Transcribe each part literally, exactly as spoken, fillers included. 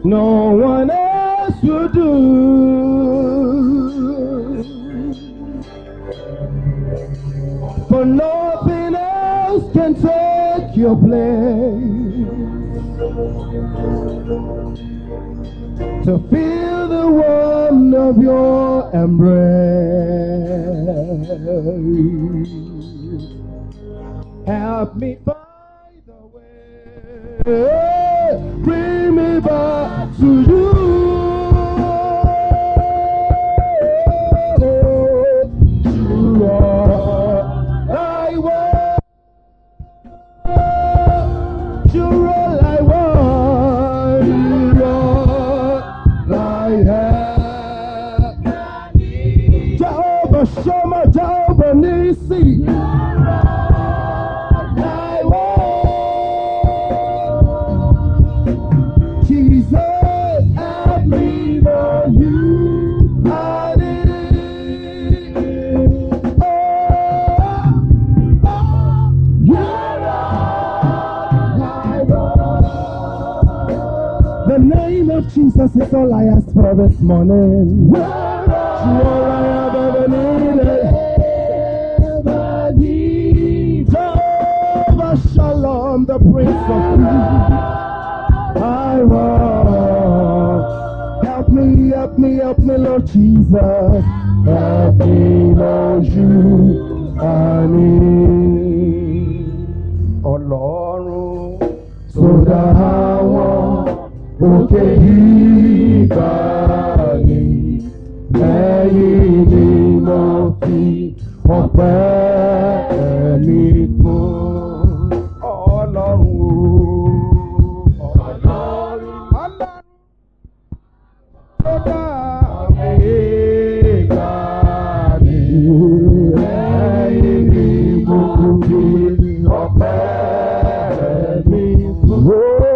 no one else will do. For nothing else can take your place. To feel the warmth of your embrace. Help me find the way. Bring me back to you. You are I want. You're all I want. You're all I have. Jehovah Shammah, Jehovah Nissi. Jesus is all I ask for this morning. You all I have ever needed. Jehovah Shalom, the Prince of Peace. I want. Help me, help me, help me, Lord Jesus. Help me, Lord, you I need. Ọlọ́run tó dá àwọn òkè ìgbà ni ẹ̀yin ni mo fi ọpẹ́ mi fún. Ọlọ́run o Ọlọ́run Ọlọ́run tó dá òkè ìgbà ni ẹ̀yin ni mo fi ọpẹ́ mi fún.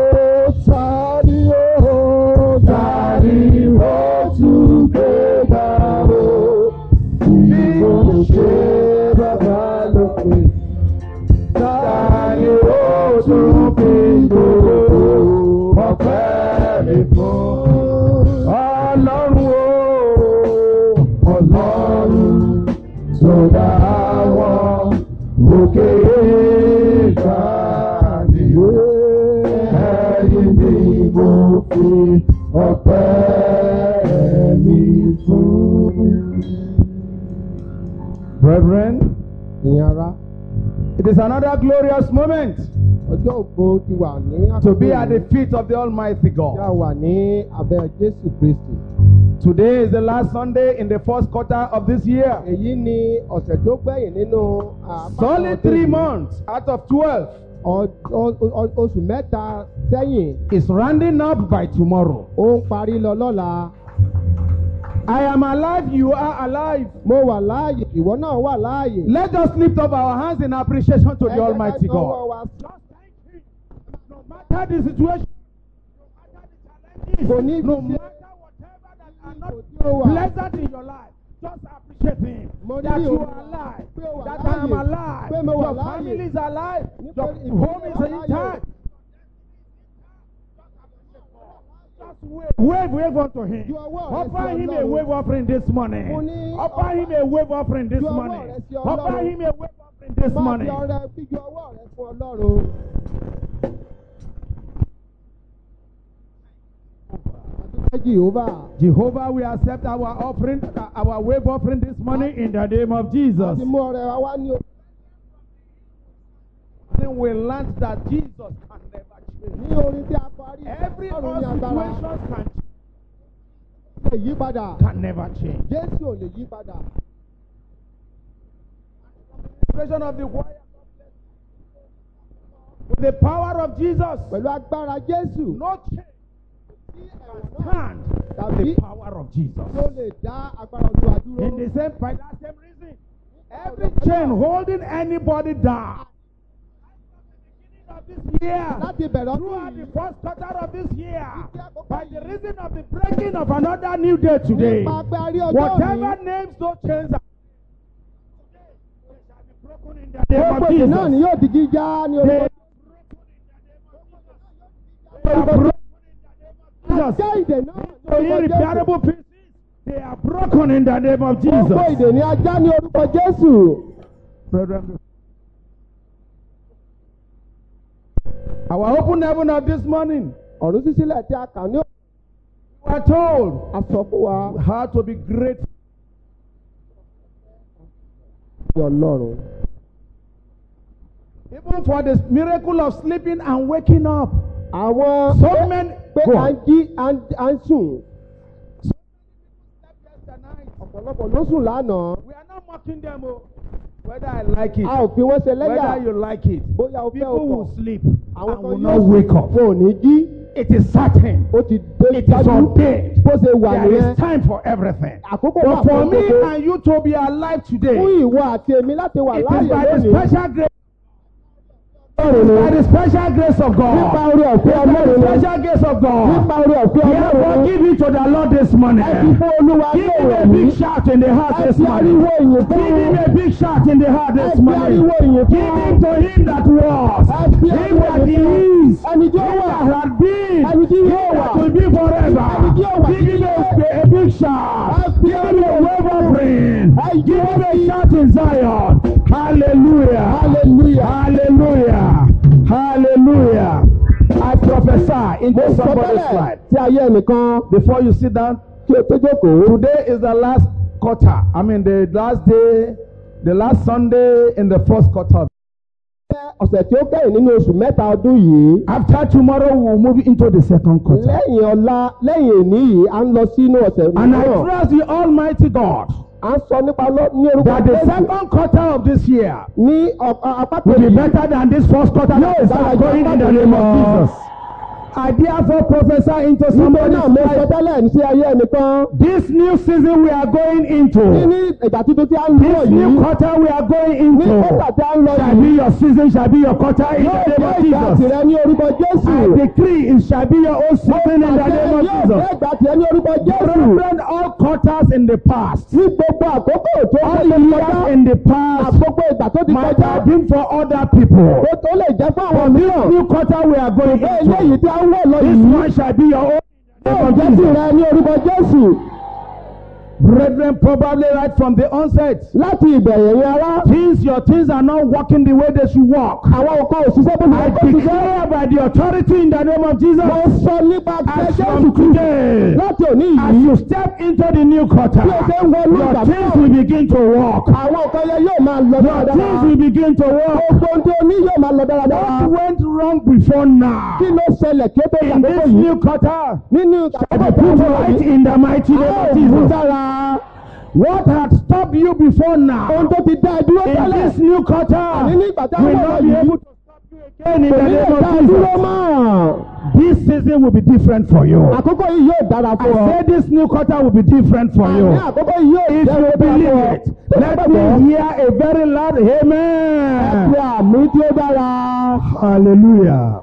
Brethren, it is another glorious moment to be at the feet of the Almighty God. Today is the last Sunday in the first quarter of this year. Solid three months out of twelve is rounding up by tomorrow. I am alive, you are alive. Let us lift up our hands in appreciation to the Almighty God. Just thank Him. No matter the situation, no matter the challenges, no matter whatever that are not pleasant in your life, just appreciate Him. That you are alive, that I am alive, your family is alive, your home is intact. Wave, wave, wave unto Him. Offer Him a wave offering this morning. Offer Him a wave offering this morning. Offer Him a wave offering this morning. Jehovah, Jehovah, we accept our offering, our wave offering this morning in the name of Jesus. We learned that Jesus can never change. Every other situation can, can never change. Expression of the choir. With the power of Jesus, no change can stand the power of Jesus. In the same, by that same reason, every chain holding anybody down of this year, throughout the first quarter of this year, by the reason of the breaking of another new day today, whatever names those chains are, broken in the name of Jesus. They are broken in the name of Jesus. jẹ́ ìdè náà ní orúkọ Jésù. Irreparable pieces, they are broken in the name of Jesus. Gbogbo ìdè ní ajá ní orúkọ Jésù. Brethren, our open heaven of this morning, Ọ̀run ṣíṣílẹ̀ tí a kà ní we are told a sọ fún wa how to be grateful. ní Ọlọ́run. Even for the miracle of sleeping and waking up. Àwọn So many pé go à ń on. jí à ń à ń sùn. Ọ̀pọ̀lọpọ̀ ló sùn lánàá. We are not mocking them, oh. Whether I like it, A ò fi wọ́n ṣe lẹ́yà. whether you like it, Bóyá o fẹ́ o people kọ̀. will sleep Àwọn and kan will yóò not wake up. wọn ò ní jí. It is certain. Ó ti dé It is dájú ordained. bó ṣe wà There nìyẹn. is time for everything. Àkókò wà But for fún me gbogbo. and you to be alive today, Fún ìwọ àti èmi láti wà it is láàyè by the lónìí. special grace. It is by the special grace of Nípa God. orí ọ̀fẹ́ By the Ọlọ́run ni. special grace of God. Nípa orí ọ̀fẹ́ Therefore, Ọlọ́run ni. give it to the Lord this morning. Ẹ fi fún Olúwa Give him lóòrè a big yìí. shout in the heart Ẹ this fi morning. ariwo ìyìn fún Give him a big shout in the heart Ẹ this fi morning. ariwo ìyìn Give fún him to him that was, Ẹ fi him ariwo that ìyìn fún is, ẹni tí ó him wà. that had been, Ẹni tí him yóò wà. that will be forever. Ẹni tí yóò wà Give him a, a big shout. Ẹ fi Give him a ariwo wave offering. Ẹ Give him a yí shout in Zion. Hallelujah. Hallelujah. Hallelujah. Hallelujah. I prophesy into Mo sọ somebody's tẹ́lẹ̀ life. tí ayé ẹnìkan Before you sit down, tí o tó jókòó. today is the last quarter. I mean, the last day, the last Sunday in the first quarter. Ọ̀sẹ̀ tí ó kẹ́yìn nínú oṣù mẹ́ta ọdún yìí. After tomorrow, we will move into the second quarter. Lẹ́yìn ọ̀la lẹ́yìn èní yìí à ń lọ sínú ọ̀sẹ̀ And I mìíràn. trust the Almighty God À ń sọ nípa lọ ní orúkọ that the Jésù. second quarter of this year Ní apá will be kejì. better than this first quarter that is going in the name of Jesus. I therefore prophesy into Nígbà somebody's náà mo sọ life. tẹ́lẹ̀ sí ayé ẹnìkan. This new season we are going Ní into, ní ìgbà tuntun tí a ń lọ this new yìí. quarter we are going Ní into, kọ́tà tí a ń lọ shall be yìí. your season, shall be your quarter in Yóò the jẹ́ name of ìgbà Jesus. tìrẹ ní orúkọ Jésù. I decree it shall be your own season in the name of Yóò jẹ́ Jesus. ìgbà tìrẹ ní orúkọ Jésù. Reverend, all quarters in the past, Ní gbogbo àkókò tó all ti years kọjá. in the past Àkókò ìgbà tó ti might kọjá. have been for other people. Ó tó lè jẹ́ fún àwọn But this mìíràn. new quarter we are going Ṣùgbọ́n eléyìí into, tí a ń wọ̀ lọ this yìí. one shall be your own in the Yóò name jẹ́ of Jesus. tìrẹ ní orúkọ Jésù. Brethren, probably right from the onset, Láti ìbẹ̀rẹ̀ yẹn ará. things, your things are not working the way they should work. Àwọn nǹkan òṣìṣẹ́ bó I ti kọ́ ti jẹ́. declare by the authority in the name of Jesus, Mo sọ nípa as Jésù from Kristi. today, Láti òní as yìí. you step into the new quarter, Bí o ṣe ń wọnú your ìgbà things náà. will begin to work. Àwọn nǹkan yẹn yóò máa lọ Your things dáradára. will begin to work. Gbogbo ohun tí o ní yóò máa lọ dáradára. What went wrong before now? Kí ló ṣẹlẹ̀ kí ó tó In ìgbàgbọ́ this yìí? new quarter, Nínú shall àkókò be tí a put wọ̀ right yìí. in the mighty name A of ó mú Jesus. dára. What had stopped you before Ohun now, tó ti dá ẹ dúró in tẹ́lẹ̀. this new Àní quarter, ní ìgbà tí a will wọ̀ not be yìí. able to stop you again in Kò the ní lè name dá of ẹ dúró Jesus. mọ́. This season will be different for you. Àkókò yìí yóò dára fún I ọ. say this new quarter will be different for you. Àní àkókò yìí yóò If jẹ́ you ó dára believe fún ọ. it, let me hear a very loud Ẹ amen. fi àmì tí ó dára. Hallelujah.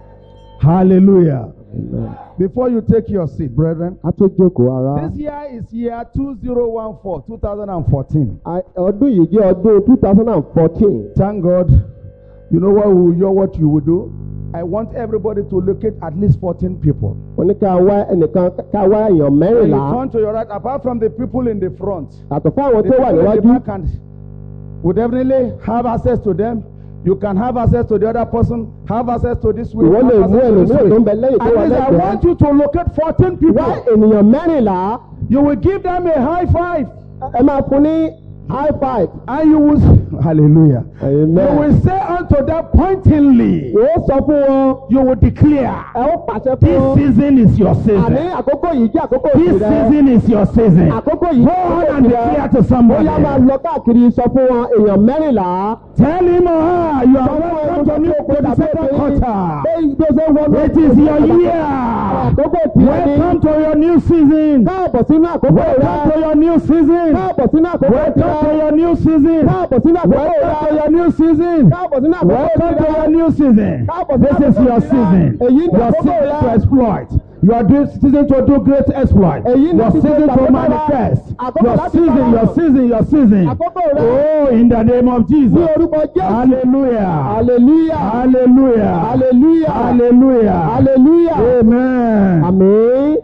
Hallelujah. Before you take your seat, brethren, A tó jókòó ara. this year is year two thousand fourteen, twenty fourteen. À- Ọdún yìí jẹ́ ọdún two thousand fourteen. Thank God. You know what, will, you know what you will do? I want everybody to locate at least fourteen people. Wọ́n ní ká wá ẹnìkan ká wá èèyàn When you mẹ́rìnlá. turn to your right, apart from the people in the front, Àtọ̀ fún àwọn the tó wà people in the níwájú. back and would definitely have access to them. You can have access to the other person, have access to this way. Ìwọ lè have mú access to this ẹlòmíràn way. tó ń bẹ lẹ́yìn tó At wà least I lẹ́gbẹ̀ẹ́. want you to locate fourteen people. Wá ènìyàn mẹ́rìnlá. You will give them a high five. Ẹ máa fún ní high five. And you will, hallelujah. You Amen. will say unto them pointingly, Ó sọ fún wọn. you will declare, Ẹ ó pàṣẹ fún this wọn. season is your Àní season. àkókò yìí jẹ́ àkókò This ìrẹ́. season is your season. Àkókò yìí Go jẹ́ on àkókò and ìrẹ́. declare to Bóyá máa somebody. lọ káàkiri sọ fún wọn èèyàn mẹ́rìnlá. Tell him or her, you Sọ are fún welcome wọn to new to the second quarter. Bí bí o ṣe ń wọnú. It is your year. Àkókò tí ó ní. Welcome to your new season. Káàbọ̀ sínú àkókò Welcome to rẹ̀. your new season. Káàbọ̀ sínú àkókò Welcome to rẹ̀. your new season. Káàbọ̀ sínú àkókò Welcome to rẹ̀. your new season. Káàbọ̀ sínú àkókò Welcome to rẹ̀. your new season. This is your season. Èyí ni Your àkókò season to rẹ̀. exploit. Your do- season to do great exploit. Èyí ni Your àkókò season to rẹ̀. manifest. Àkókò Your láti season, farahàn. your season, your season. Àkókò rẹ̀. Oh, in the name of Ní Jesus. orúkọ Jésù. Hallelujah. Hallelujah. Hallelujah. Hallelujah. Hallelujah. Hallelujah. Amen. Àmín.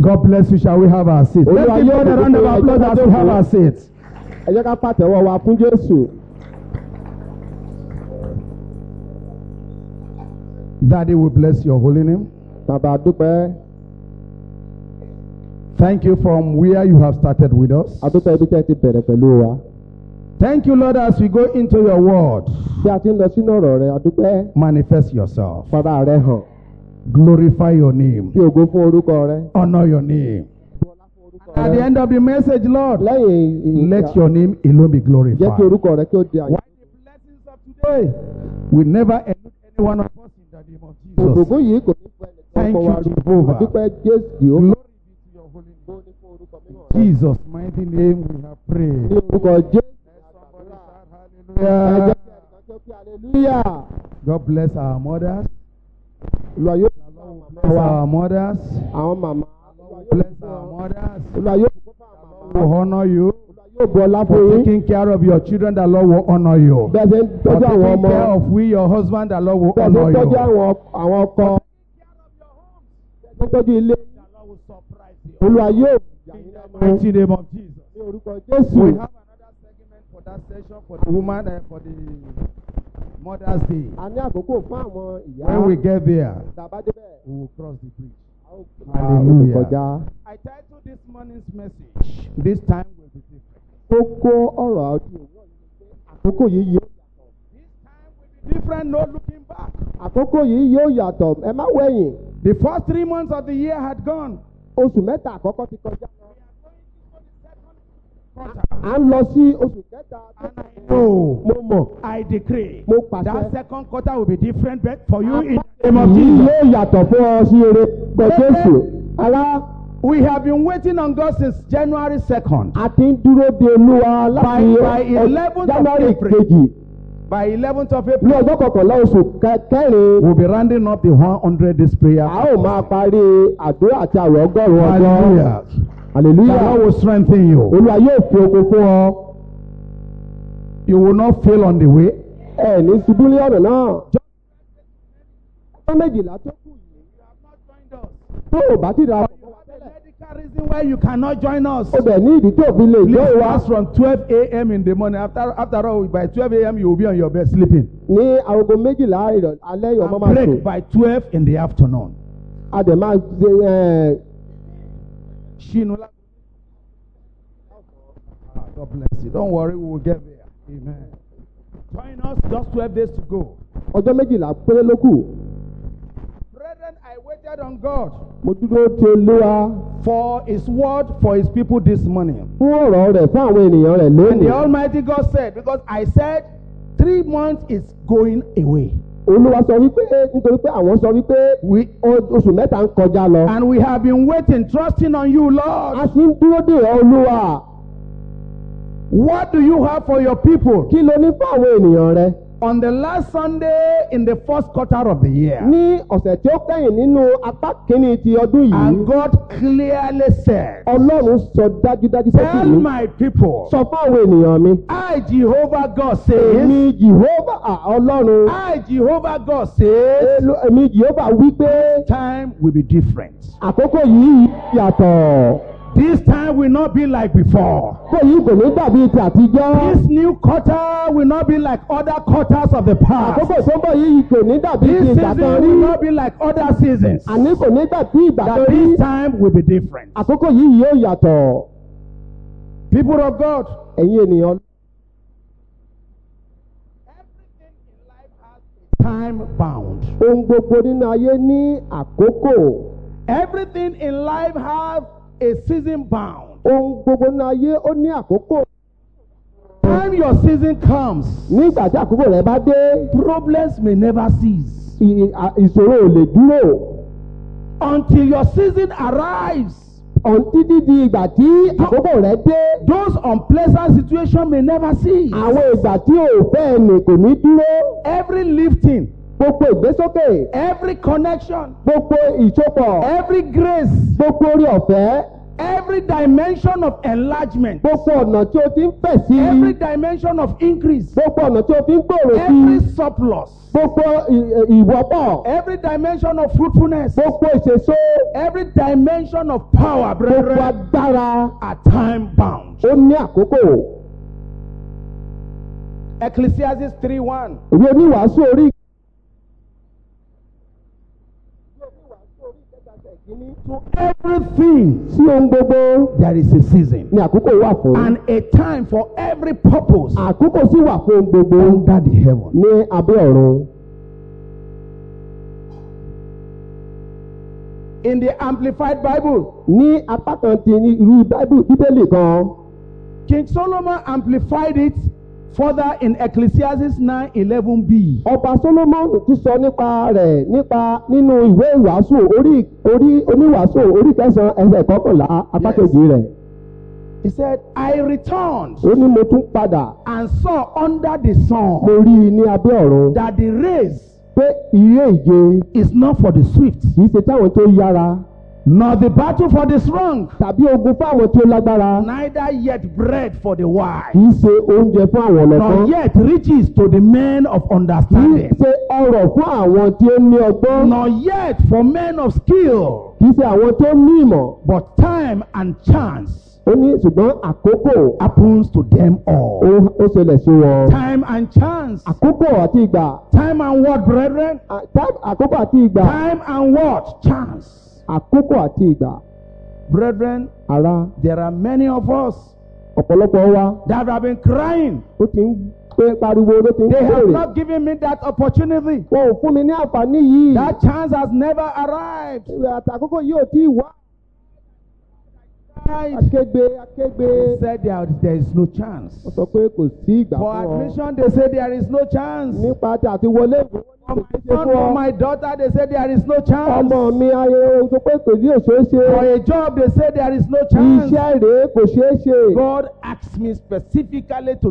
God bless you. Shall we have our seats? Let's give God a round of applause as we have our seats. Ẹ jẹ́ ká pàtẹ́wọ́ wa fún Jésù. Daddy, we bless your holy name. Bàbá dúpẹ́. Thank you from where you have started with us. Adúpẹ́ ibi tẹ́ ti bẹ̀rẹ̀ pẹ̀lú wa. Thank you, Lord, as we go into your word. Bí a ti ń lọ sínú ọ̀rọ̀ rẹ, adúpẹ́. Manifest yourself. Fara rẹ hàn. Glorify your name. Fi ògo fún orúkọ rẹ. Honor your name. At the end of the message, Lord, lẹ́yìn let your name alone be glorified. Jẹ́ kí orúkọ rẹ kí ó di àyè. Why the blessings of today will never elude any one of us in the name of Jesus. Ògùn yìí kò ní fẹ́ Thank you, Jehovah. Adúpẹ́ Jésù. Glory be to your holy name. Jesus' mighty name we have prayed. Ní orúkọ Jésù. Hallelujah. Hallelujah. God bless our mothers. Olúwa yóò Bless our mothers. àwọn màmá. Bless our mothers. Olúwa yóò We honor you. yóò bu ọlá fún For yín. taking care of your children, the Lord will honor you. Bẹ́ẹ̀ ṣe ń For tọ́jú àwọn taking ọmọ. care of we, your husband, the Lord will Bẹ́ẹ̀ ṣe honor ń tọ́jú you. àwọn àwọn ọkọ. Bẹ́ẹ̀ ṣe ń tọ́jú ilé. Olúwa yóò Mighty name of Jesus. ní orúkọ We Jésù. have another segment for that session for the woman and for the Mother's Day. A ní àkókò fún àwọn ìyá. When we get there, Tàbá débẹ̀. we will cross the bridge. Hallelujah. Hallelujah. I titled this morning's message, This Time Will Be Different. Kókó ọ̀rọ̀ àti òwúrọ̀ yìí ni pé àkókò yìí yóò yàtọ̀. This time will be different, no looking back. Àkókò yìí yóò yàtọ̀, ẹ má wẹ̀yìn. The first three months of the year had gone. Oṣù mẹ́ta àkọ́kọ́ ti kọjá lọ. Quarter. À ń lọ sí oṣù kẹta. And I know, Mo mọ̀. I decree, Mo pàṣẹ. that second quarter will be different but for you in the name of Yìí Jesus. yóò yàtọ̀ fún ọ sí eré pẹ̀ Jésù. Ará, We have been waiting on God since January second. a ti ń dúró de Olúwa láti By- by eleventh of January April. kejì. By eleventh of Ní April, ọjọ́ kọkànlá oṣù kẹ- kẹrin, we'll be rounding up the one hundred days prayer. a ó máa parí àdúrà àti àwẹ̀ ọgọ́rùn-ún ọjọ́. Hallelujah. The Hallelujah. Lord will strengthen you. Olúwa yóò fi oko fún ọ. You will not fail on the way. Ẹ ní ṣubú ní ọ̀nà náà. Ọjọ́ méjìlá tó kù yìí. Tó o bá ti ra ọkọ̀ wá tẹ́lẹ̀. Medical reason why you cannot join us. O bẹ̀ ní ìdí tó fi lè Please jẹ́ wa. fast from twelve a m in the morning. After after all, by twelve a m you will be on your bed sleeping. Ní aago méjìlá ìrọ̀lẹ́ alẹ́ yìí ọmọ And máa break sùn. by twelve in the afternoon. A dẹ̀ máa ṣe ẹ̀ Shinula. Ah, God bless you. Don't worry, we will get there. Amen. Join us. Just twelve days to go. ọjọ́ méjìlá péré ló kù. Brethren, I waited on God Mo dúró ti Olúwa for His word for His people this morning. fún ọ̀rọ̀ rẹ̀ fún àwọn ènìyàn rẹ̀ And the lónìí. Almighty God said, because I said three months is going away. Olúwa sọ wípé nítorí pé àwọn sọ wípé We o- oṣù mẹ́ta ń kọjá lọ. and we have been waiting, trusting on you, A Lord. sì ń dúró dè ọ́ Olúwa. What do you have for your people? Kí ló ní fún àwọn ènìyàn rẹ? On the last Sunday in the first quarter of the year, Ní ọ̀sẹ̀ tí ó kẹ́yìn nínú apá kínní ti ọdún and yìí, God clearly said, Ọlọ́run sọ dájúdájú sọ́kì tell mi. my people, Sọ fún àwọn ènìyàn mi. I, Jehovah God says, Èmi Jèhófà à, Ọlọ́run. I, Jehovah God says, Elu- Èmi Jèhófà wí pé time will be different. àkókò yìí yàtọ̀. This time will not be like before. Àkókò yìí kò ní dàbí ti àtijọ́. This new quarter will not be like other quarters of the past. Àkókò tó ń bọ̀ yìí kò ní dàbí ti This ìgbà season kan will rí. not be like other seasons. Àní kò ní dàbí ìgbà kan That rí. this time will be different. Àkókò yìí yóò yàtọ̀. People of God, Ẹ̀yin ènìyàn. time bound. Ohun gbogbo nínú ayé ní àkókò. Everything in life has a season bound. Ohun gbogbo nínú ayé ó ní àkókò. Time your season comes, Nígbà tí àkókò rẹ̀ bá dé, problems may never cease. ì- à- ìṣòro ò lè dúró. Until your season arrives, Ọ̀ntí dídi ìgbà tí àkókò rẹ̀ dé. those unpleasant situations may never cease. Àwọn ìgbà tí ò fẹ́ nì kò ní dúró. Every lifting, Gbogbo ìgbésókè, every connection, gbogbo ìsopọ̀, every grace gbogbo orí ọ̀fẹ́, Every dimension of enlargement. Gbogbo ọ̀nà tí o ti ń fẹ̀ sí. Every dimension of increase. Gbogbo ọ̀nà tí o ti ń gbòòrò sí. Every surplus. Gbogbo ìwọ́pọ̀. Every dimension of fruitfulness. Gbogbo ìṣèso. Every dimension of power, brethren. Gbogbo agbára. Are time bound. Ó ní àkókò. Ecclesiastes three one. Ìwé oníwàásù orí. To everything, sí ohun gbogbo, there is a season. Ní àkókò wà fún. And a time for every purpose. Àkókò sì wà fún ohun gbogbo. Under the heaven. Ní abẹ́ ọ̀run. In the Amplified Bible. Ní apá kan ti ní irú Bíbélì kan. King Solomon amplified it further in Ecclesiastes nine eleven b. Ọba Solomon tún sọ nípa rẹ̀ nípa nínú ìwé ìwàásù orí orí oníwàásù orí kẹsàn-án ẹsẹ̀ kọkànlá apá kejì rẹ̀. He said, I returned. Ó ní mo tún padà. And saw under the sun. Mo rí i ní abẹ́ ọ̀run. That the race. Pé ìyè ìje. Is not for the swift. Kì í ṣe táwọn tó yára. Nor the battle for the strong. Tàbí ogun fún àwọn tí ó lágbára. Neither yet bread for the wise. Kì í ṣe oúnjẹ fún àwọn ọlọ́gbọ́n. Nor yet riches to the men of understanding. Kì í ṣe ọrọ̀ fún àwọn tí ó ní ọgbọ́n. Nor yet for men of skill. Kì í ṣe àwọn tó ní ìmọ̀. But time and chance. Ó ní ṣùgbọ́n àkókò. Happens to them all. Ó ó ṣẹlẹ̀ sí wọn. Time and chance. Àkókò àti ìgbà. Time and what, brethren? Àkókò àti ìgbà. Time and what? Chance. Àkókò àti ìgbà. Brethren, ará, there are many of us. Ọ̀pọ̀lọpọ̀ wa. That have been crying. Ó ti ń pé pariwo ló ti ń They béèrè. have not given me that opportunity. Wọn ò fún mi ní àǹfààní yìí. That chance has never arrived. Àtàkókò yìí ò tí ì wá. Akégbe akégbe. They said there, there is no chance. Wọ́n sọ pé kò sí ìgbà fún ọ. For admission they say there is no chance. Nípa ti àti wọlé ìwé. For my son, for my daughter they say there is no chance. Ọmọ mi ayé sọ pé kò sí èso ṣe. For a job they say there is no chance. Iṣẹ́ rèé kò ṣeé ṣe. God asked me specifically to.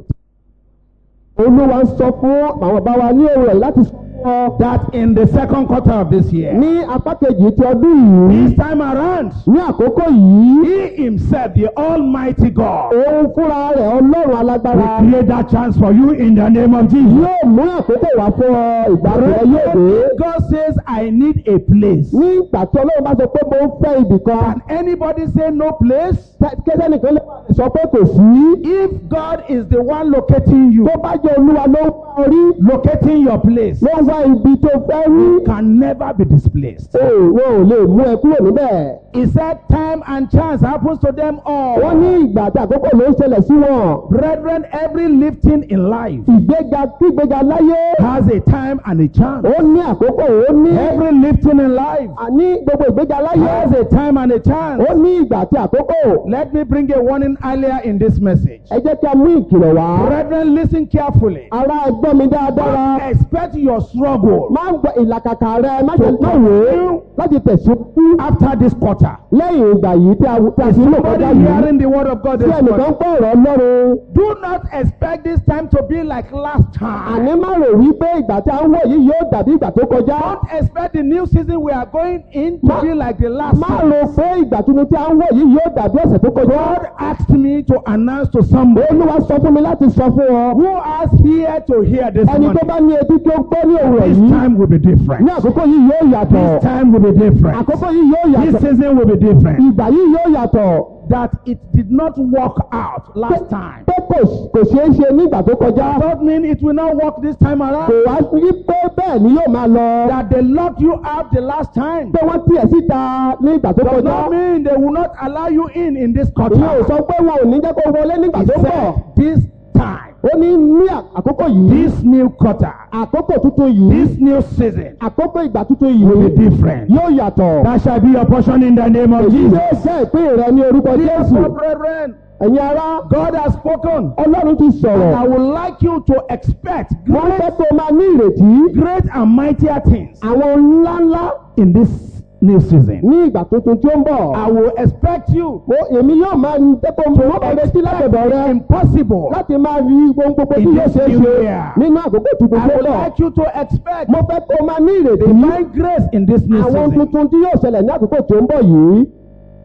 Olúwa ń sọ fún àwọn bàbá wa ní òwúrọ̀ láti sọ fún ọ. That in the second quarter of this year. Ní apá kejì ti ọdún yìí. This time around. Ní àkókò yìí. He himself, the Almighty God. Òun fúnra rẹ̀ Ọlọ́run alágbára. Will create that chance for you in the name of Jesus. Yóò mú àkókò wá fún ọ ìgbà rẹ̀ yóò dé. God says, I need a place. Ní ìgbà tí Ọlọ́run bá sọ pé mo ń fẹ́ ibì kan. Can anybody say no place? Kẹ́sẹ́ nìkan lè sọ pé kò sí. If God is the one locating you. Tó bá jẹ́ Olúwa ló ń wá orí. Locating your place. Ló ń wá ibi tó fẹ́ rí. You can never be displaced. Ó wọn ò lè mú ẹ kúrò níbẹ̀. He said time and chance happens to them all. Wọ́n ní ìgbà àti àkókò ló ń ṣẹlẹ̀ sí wọn. Brethren, every lifting in life. Ìgbéga kí ìgbéga láyé. Has a time and a chance. Ó ní àkókò ó ní. Every lifting in life. Àní gbogbo ìgbéga láyé. Has a time and a chance. Ó ní ìgbà àti àkókò. Let me bring a warning earlier in this message. Ẹ jẹ́ kí a mú ìkìlọ̀ wá. Brethren, listen carefully. Ará ẹgbọ́n mi dáadáa. Don't expect your struggle. Má gbọ́ ìlàkàkà rẹ má ṣe má wò ó láti tẹ̀síwájú. After this quarter. Lẹ́yìn ìgbà yìí tí a tí a ti lò kọjá Somebody yìí. hearing the word of God this Tí ẹnìkan morning. gbọ́ ọ̀rọ̀ Ọlọ́run. Do not expect this time to be like last time. Àní má rò wípé ìgbà tí a ń wò yìí yóò dàbí ìgbà tó kọjá. Don't expect the new season we are going in to Ma- be like the last Má time. rò pé ìgbà tuntun tí a ń wò yìí yóò dàbí ọ̀sẹ̀ tó kọjá. God asked me to announce to somebody Olúwa sọ fún mi láti sọ fún ọ. who has here to hear this Ẹni tó morning. bá ní etí tí ó gbọ́ ní òwúrọ̀ This yìí. time will be different. Ní àkókò yìí yóò yàtọ̀. This time will be different. Àkókò yìí yóò This yàtọ̀. season will be different. Ìgbà yìí yóò yàtọ̀. That it did not work out last time. Pé kò kò ṣeé ṣe nígbà tó kọjá. Does not mean it will not work this time Kò around. wá sí pé bẹ́ẹ̀ ni yóò máa lọ. That they locked you out the last time. Pé wọ́n tiẹ̀ síta ní ìgbà tó Does kọjá. not mean they will not allow you in in this quarter. Ìyẹn ò sọ pé wọn ò ní jẹ́ kó wọlé nígbà He tó bọ̀. said this time. Ó ní ní àkókò yìí. This new quarter. Àkókò tuntun yìí. This new season. Àkókò ìgbà tuntun Will yìí. be different. Yóò yàtọ̀. That shall be your portion in the name of Èyí Jesus. yóò jẹ́ ìpín rẹ ní orúkọ Jésù. Therefore, brethren, Ẹ̀yin ará. God has spoken. Ọlọ́run ti sọ̀rọ̀. I would like you to expect Wọ́n fẹ́ great, kó o máa ní ìrètí. great and mightier things Àwọn ńláńlá in this new season. ní ìgbà tuntun tí ó ń bọ̀. I will expect you Mo èmi yóò máa ń jẹ́ kó o mọ̀ ọ́ retí látọ̀dọ̀ rẹ. impossible. Láti máa rí ohun gbogbo tí In yóò this ṣe é new ṣe year. nínú àkókò tuntun I tó would lọ. like you to expect Mo fẹ́ kó o máa ní ìrètí. divine grace in this new Àwọn season. tuntun tí yóò ṣẹlẹ̀ ní àkókò tí ó ń bọ̀ yìí.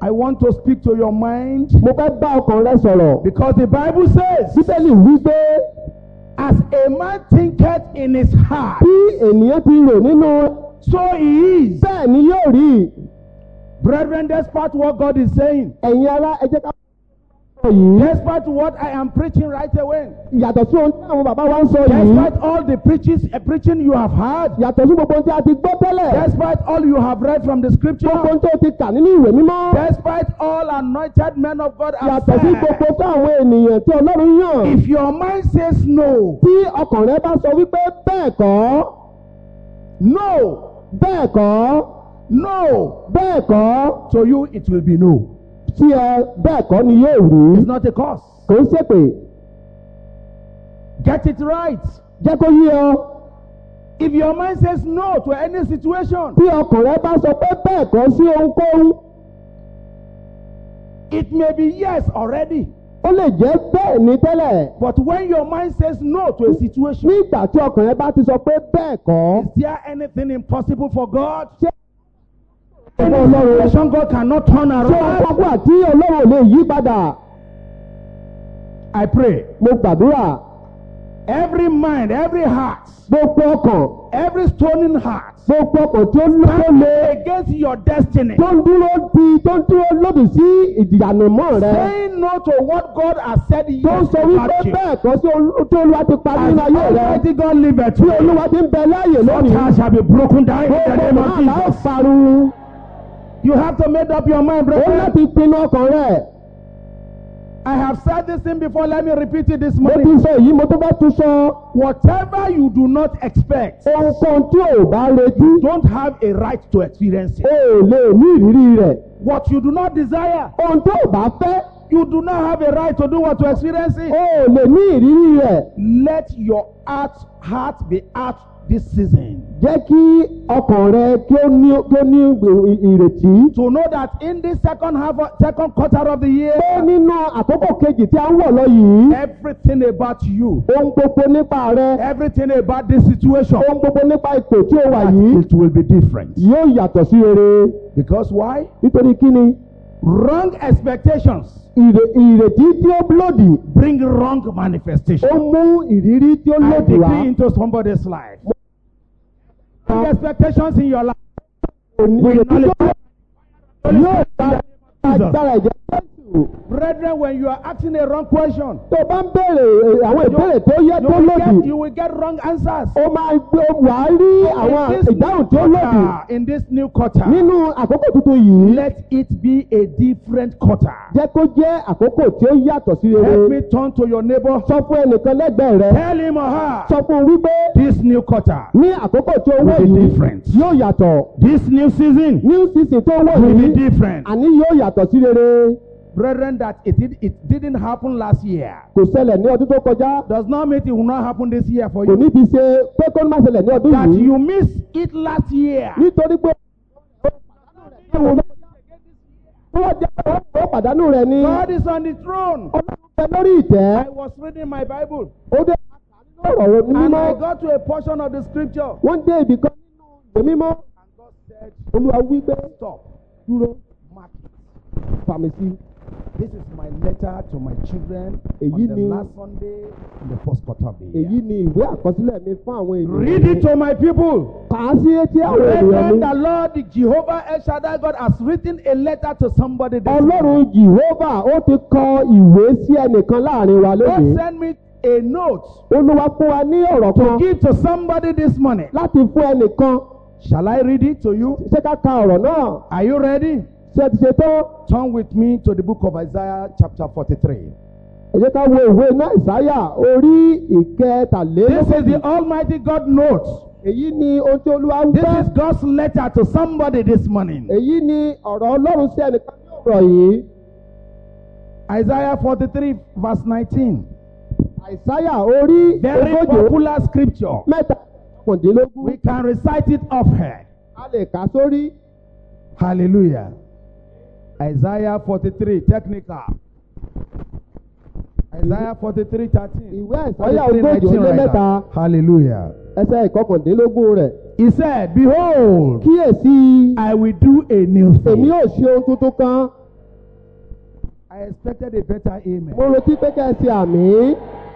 I want to speak to your mind. Mo fẹ́ bá ọkàn rẹ sọ̀rọ̀. Because the Bible says, Bíbélì wí pé as a man thinketh in his heart, bí ènìyàn ti rò nínú so he is. bẹ́ẹ̀ ni yóò rí. Brethren, despite what God is saying, Ẹ̀yin ará ẹ jẹ́ ká sọ yìí. despite what I am preaching right away, Yàtọ̀ sí ohun tí àwọn bàbá wa ń sọ yìí. despite all the preaches, uh, preaching you have heard, Yàtọ̀ sí gbogbo ohun tí a ti gbọ́ tẹ́lẹ̀. despite all you have read from the Gbogbo scripture, ohun tó ti kà nínú ìwé mímọ́. despite all anointed men of God have Yàtọ̀ sí gbogbo said, fún àwọn ènìyàn tí Ọlọ́run yàn. if your mind says no, Tí ọkàn rẹ bá sọ wípé bẹ́ẹ̀ kọ́, no, bẹ́ẹ̀ kọ́, no, bẹ́ẹ̀ kọ́, to you it will be no. tí ẹ bẹ́ẹ̀ kọ́ ni yóò rí. It's not a cause. Kò ń ṣèpè. Get it right. Jẹ́ kó yé ọ. If your mind says no to any situation, Tí ọkàn rẹ bá sọ pé bẹ́ẹ̀ kọ́ sí ohunkóhun, it may be yes already. ó lè jẹ́ bẹ́ẹ̀ ní tẹ́lẹ̀. But when your mind says no to a situation, Nígbà tí ọkàn rẹ bá ti sọ pé bẹ́ẹ̀ kọ́, is there anything impossible for God? ṣé Any ọmọ Ọlọ́run situation God cannot turn ṣé around? ọkọ̀ àti Ọlọ́run ò lè yí padà? I pray. Mo gbàdúrà. Every mind, every heart, Gbogbo ọkàn, every stoning heart, gbogbo ọkàn tí ó ló stand lé. against your destiny, tó ń dúró di tó ń dúró lòdì sí ìdìyànàmọ́ rẹ. saying no to what God has said tó ń yes sọ wípé about you. bẹ́ẹ̀ kọ́ sí olú- tí Olúwa ti parí As nínú ayé rẹ. Almighty God liveth, tí Olúwa ti ń bẹ láàyè such lónìí. heart shall be broken down in the gbogbo name of náà la ó Jesus. parun. You have to make up your mind, ó brethren. láti pinnu ọkàn rẹ̀. I have said this thing before. Let me repeat it this mo ti morning. sọ èyí mo tó bá tún sọ. Whatever you do not expect, ohunkóhun tí ò bá retí. you don't have a right to experience it. o ò lè ní ìrírí rẹ̀. What you do not desire, ohun tó ò bá fẹ́. you do not have a right to do what to experience o it. ò lè ní ìrírí rẹ̀. Let your heart, heart be out this season. jẹ́ kí ọkàn rẹ kí ó ní kí ó ní ìrètí. To know that in this second half, of, second quarter of the year, pé nínú àkókò kejì tí a ń wọ̀ lọ yìí. everything about you, ohun gbogbo nípa rẹ. everything about this situation, ohun gbogbo nípa ipò tí ó wà that yìí. it will be different. yóò yàtọ̀ sí rere. Because why? nítorí kí ni. Wrong expectations Ìrè- ìrètí tí ó lòdì. bring wrong manifestation. ó mú ìrírí tí ó I lòdì wá. decree into somebody's life. Wrong expectations in your life. Òní We ìrètí tó nullify yóò gba agbára ìjẹ́ Jésù. Brethren, when you are asking a wrong question, tó o bá ń béèrè àwọn ìbéèrè tó yẹ you tó will, get, lòdì. you will get wrong answers. ó máa gbé wà á rí àwọn In this ìdáhùn new tó lòdì. quarter, in this new quarter, nínú àkókò tuntun yìí. let it be a different quarter. jẹ́ kó jẹ́ àkókò tí ó yàtọ̀ sí Help rere. me turn to your neighbor. sọ fún ẹnìkan lẹ́gbẹ̀ẹ́ rẹ. Tell him or her, sọ fún un wípé this new quarter, ní àkókò tí ó wọ̀ will be yìí different. yóò yàtọ̀. this new season new season tó wọ̀ will be yìí different. àní yóò yàtọ̀ sí rere. Brethren, that it, did, it didn't happen last year kò ṣẹlẹ̀ ní ọdún tó kọjá. does not mean it will not happen this year for kò you. ní fi ṣe pé kó má ṣẹlẹ̀ ní ọdún That yìí. you missed it last year. nítorí pé wọ́n jẹ́ ó pàdánù rẹ̀ ní. God is on the throne. Ọlọ́run bẹ lórí ìtẹ́. I was reading my Bible ó dé ọ̀rọ̀ ní and mímọ́. I got to a portion of the scripture. wọ́n dé ibì kan nínú ìwé mímọ́. And God said, Olúwa wí pé stop, dúró mark it. fàmì sí. This is my letter to my children Èyí on the ni- last Sunday in the first quarter of the year. èyí ni ìwé àkọsílẹ̀ mi fún àwọn ènìyàn. Read it to my people. kà á sí etí àwọn ènìyàn Brethren, mi. the Lord Jehovah El Shaddai God has written a letter to somebody this Ọlọ́run morning. Jèhófà ó ti kọ ìwé sí ẹnìkan láàrin wa God lónìí. send me a note Olúwa fún wa ní ọ̀rọ̀ to kan give to somebody this morning. láti fún ẹnìkan. Shall I read it to you? ṣé ká ka ọ̀rọ̀ náà? Are you ready? ṣé ti ṣe tán? Turn with me to the book of Isaiah chapter forty-three. ẹ jẹ́ ká wo ìwé náà Ìsáyà orí This ìkẹtàlélógójì. is the Almighty God note. èyí ni ohun tí Olúwa ń This fẹ́. is God's letter to somebody this morning. èyí ni ọ̀rọ̀ Ọlọ́run sí ẹnìkan ní ọ̀rọ̀ yìí. Isaiah forty-three verse nineteen. Àìsáyà orí Very ogójì popular scripture. mẹ́ta kọ̀dínlógún. We can recite it offhand. a lè kà sórí. Hallelujah. Isaiah forty-three, technical. Isaiah forty-three, thirteen. ìwé Àìsáyà ogójì ó lé mẹ́ta Hallelujah. ẹsẹ̀ ìkọkàndínlógún rẹ̀. He said, behold, kíyèsí I will do a new èmi thing. ò ṣe ohun tuntun kan. I expected a better amen. Mo retí pé kẹ́ ẹ ṣe àmì.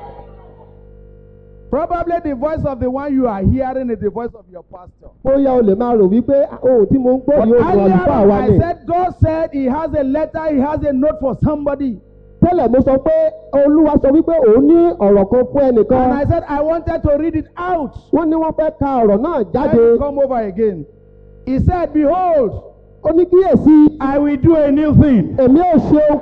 Probably the voice of the one you are hearing is the voice of your pastor. Bóyá o lè máa rò wípé ohun tí mo ń gbọ́ But yìí ó lu earlier àlùfáà on, wa I ni. said God said he has a letter, he has a note for somebody. Tẹ́lẹ̀ mo sọ pé Olúwa sọ wípé òun ní ọ̀rọ̀ kan fún And ẹnìkan. I said I wanted to read it out. Wọ́n ní wọ́n fẹ́ ka ọ̀rọ̀ náà Let jáde. me come over again. He said, behold, Ó ní kíyèsí, I will do a new thing. èmi ò ṣe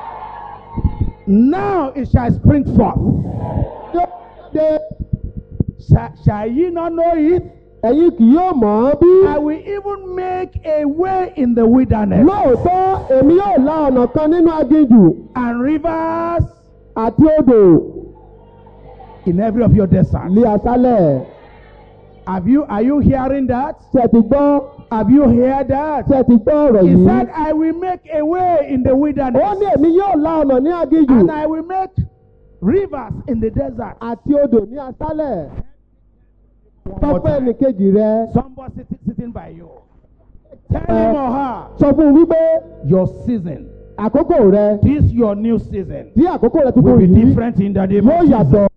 Now it shall spring forth. ṣe Shall, shall ye not know it? ẹ̀yin kì yóò mọ̀ ọ́ bí. I will even make a way in the wilderness Lóòótọ́ èmi yóò la ọ̀nà kan nínú aginjù and rivers àti odò in every of your deserts. ní aṣálẹ̀. Have you, are you hearing that? Ṣé ẹ ti gbọ́? Have you heard that? Ṣé ẹ ti gbọ́ ọ̀rọ̀ He yìí? said, I will make a way in the Ó wilderness ní èmi yóò la ọ̀nà ní aginjù and I will make rivers in the desert. àti odò ní aṣálẹ̀. Sọ fún ẹnìkejì rẹ. Somebody sitting, sitting by you. Tell him or her, Sọ fún un wípé your season, àkókò rẹ this your new season, tí àkókò rẹ will tuntun be yìí different in the name yóò of Jesus. yàtọ̀.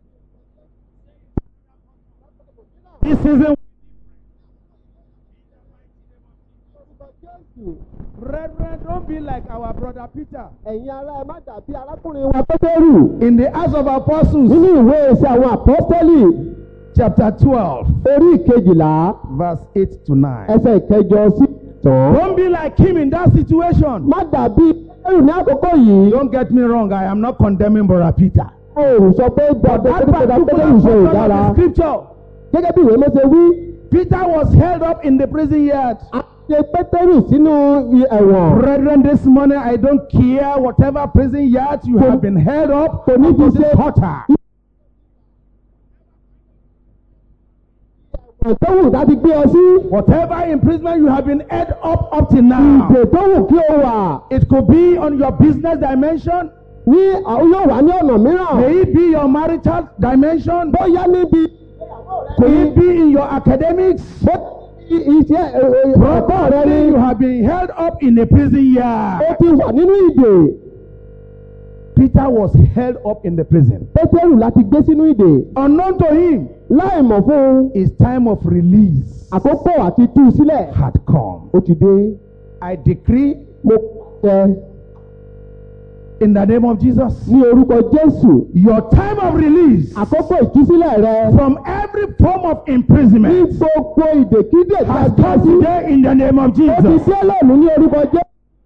This season, brethren, don't be like our brother Peter. Ẹ̀yin ará ẹ má dàbí arákùnrin wa Pétérù. In the Acts of Apostles, Nínú ìwé ìṣe àwọn àpọ́stẹ́lì chapter twelve, orí ìkejìlá verse eight to nine. ẹsẹ̀ ìkẹjọ sí ìtàn. Don't be like him in that situation. Má dàbí Pétérù ní àkókò yìí. Don't get me wrong, I am not condemning brother Peter. Ó sọ pé But dàbí that Pétérù particular Pétérù ṣe ò portion dára. of the scripture, Gẹ́gẹ́ bí ìwé Mósè wí, Peter was held up in the prison yard. a ṣe Pétérù sínú ẹ̀wọ̀n. Brethren, this morning I don't care whatever prison yard you have been held up Kò ní to fi this ṣe altar. tó wù láti gbé ọ sí. Whatever imprisonment you have been held up up to now. Ìdè tó wù kí o wà. It could be on your business dimension. Ní àwọn yóò wà ní ọ̀nà mìíràn. May it be your marital dimension. Bóyá níbi Could it be in your academics? bó iṣẹ́ ẹ̀kọ́ rẹ Probably ni you have been held up in a prison ó yard. ti wà nínú ìdè. Peter was held up in the prison. Pétérù láti gbé sínú ìdè. Unknown to him, Láì mọ̀ fún un, his time of release àkókò àti tú u sílẹ̀. had come. Ó ti dé. I decree Mo pàṣẹ in the name of Jesus, ní orúkọ Jésù. your time of release Àkókò ìtúsílẹ̀ rẹ from every form of ní imprisonment gbogbo ìdèkídè tí a has gbé come sí. today in the name of Ó ti Jesus. dé lẹ́nu ní orúkọ Jésù.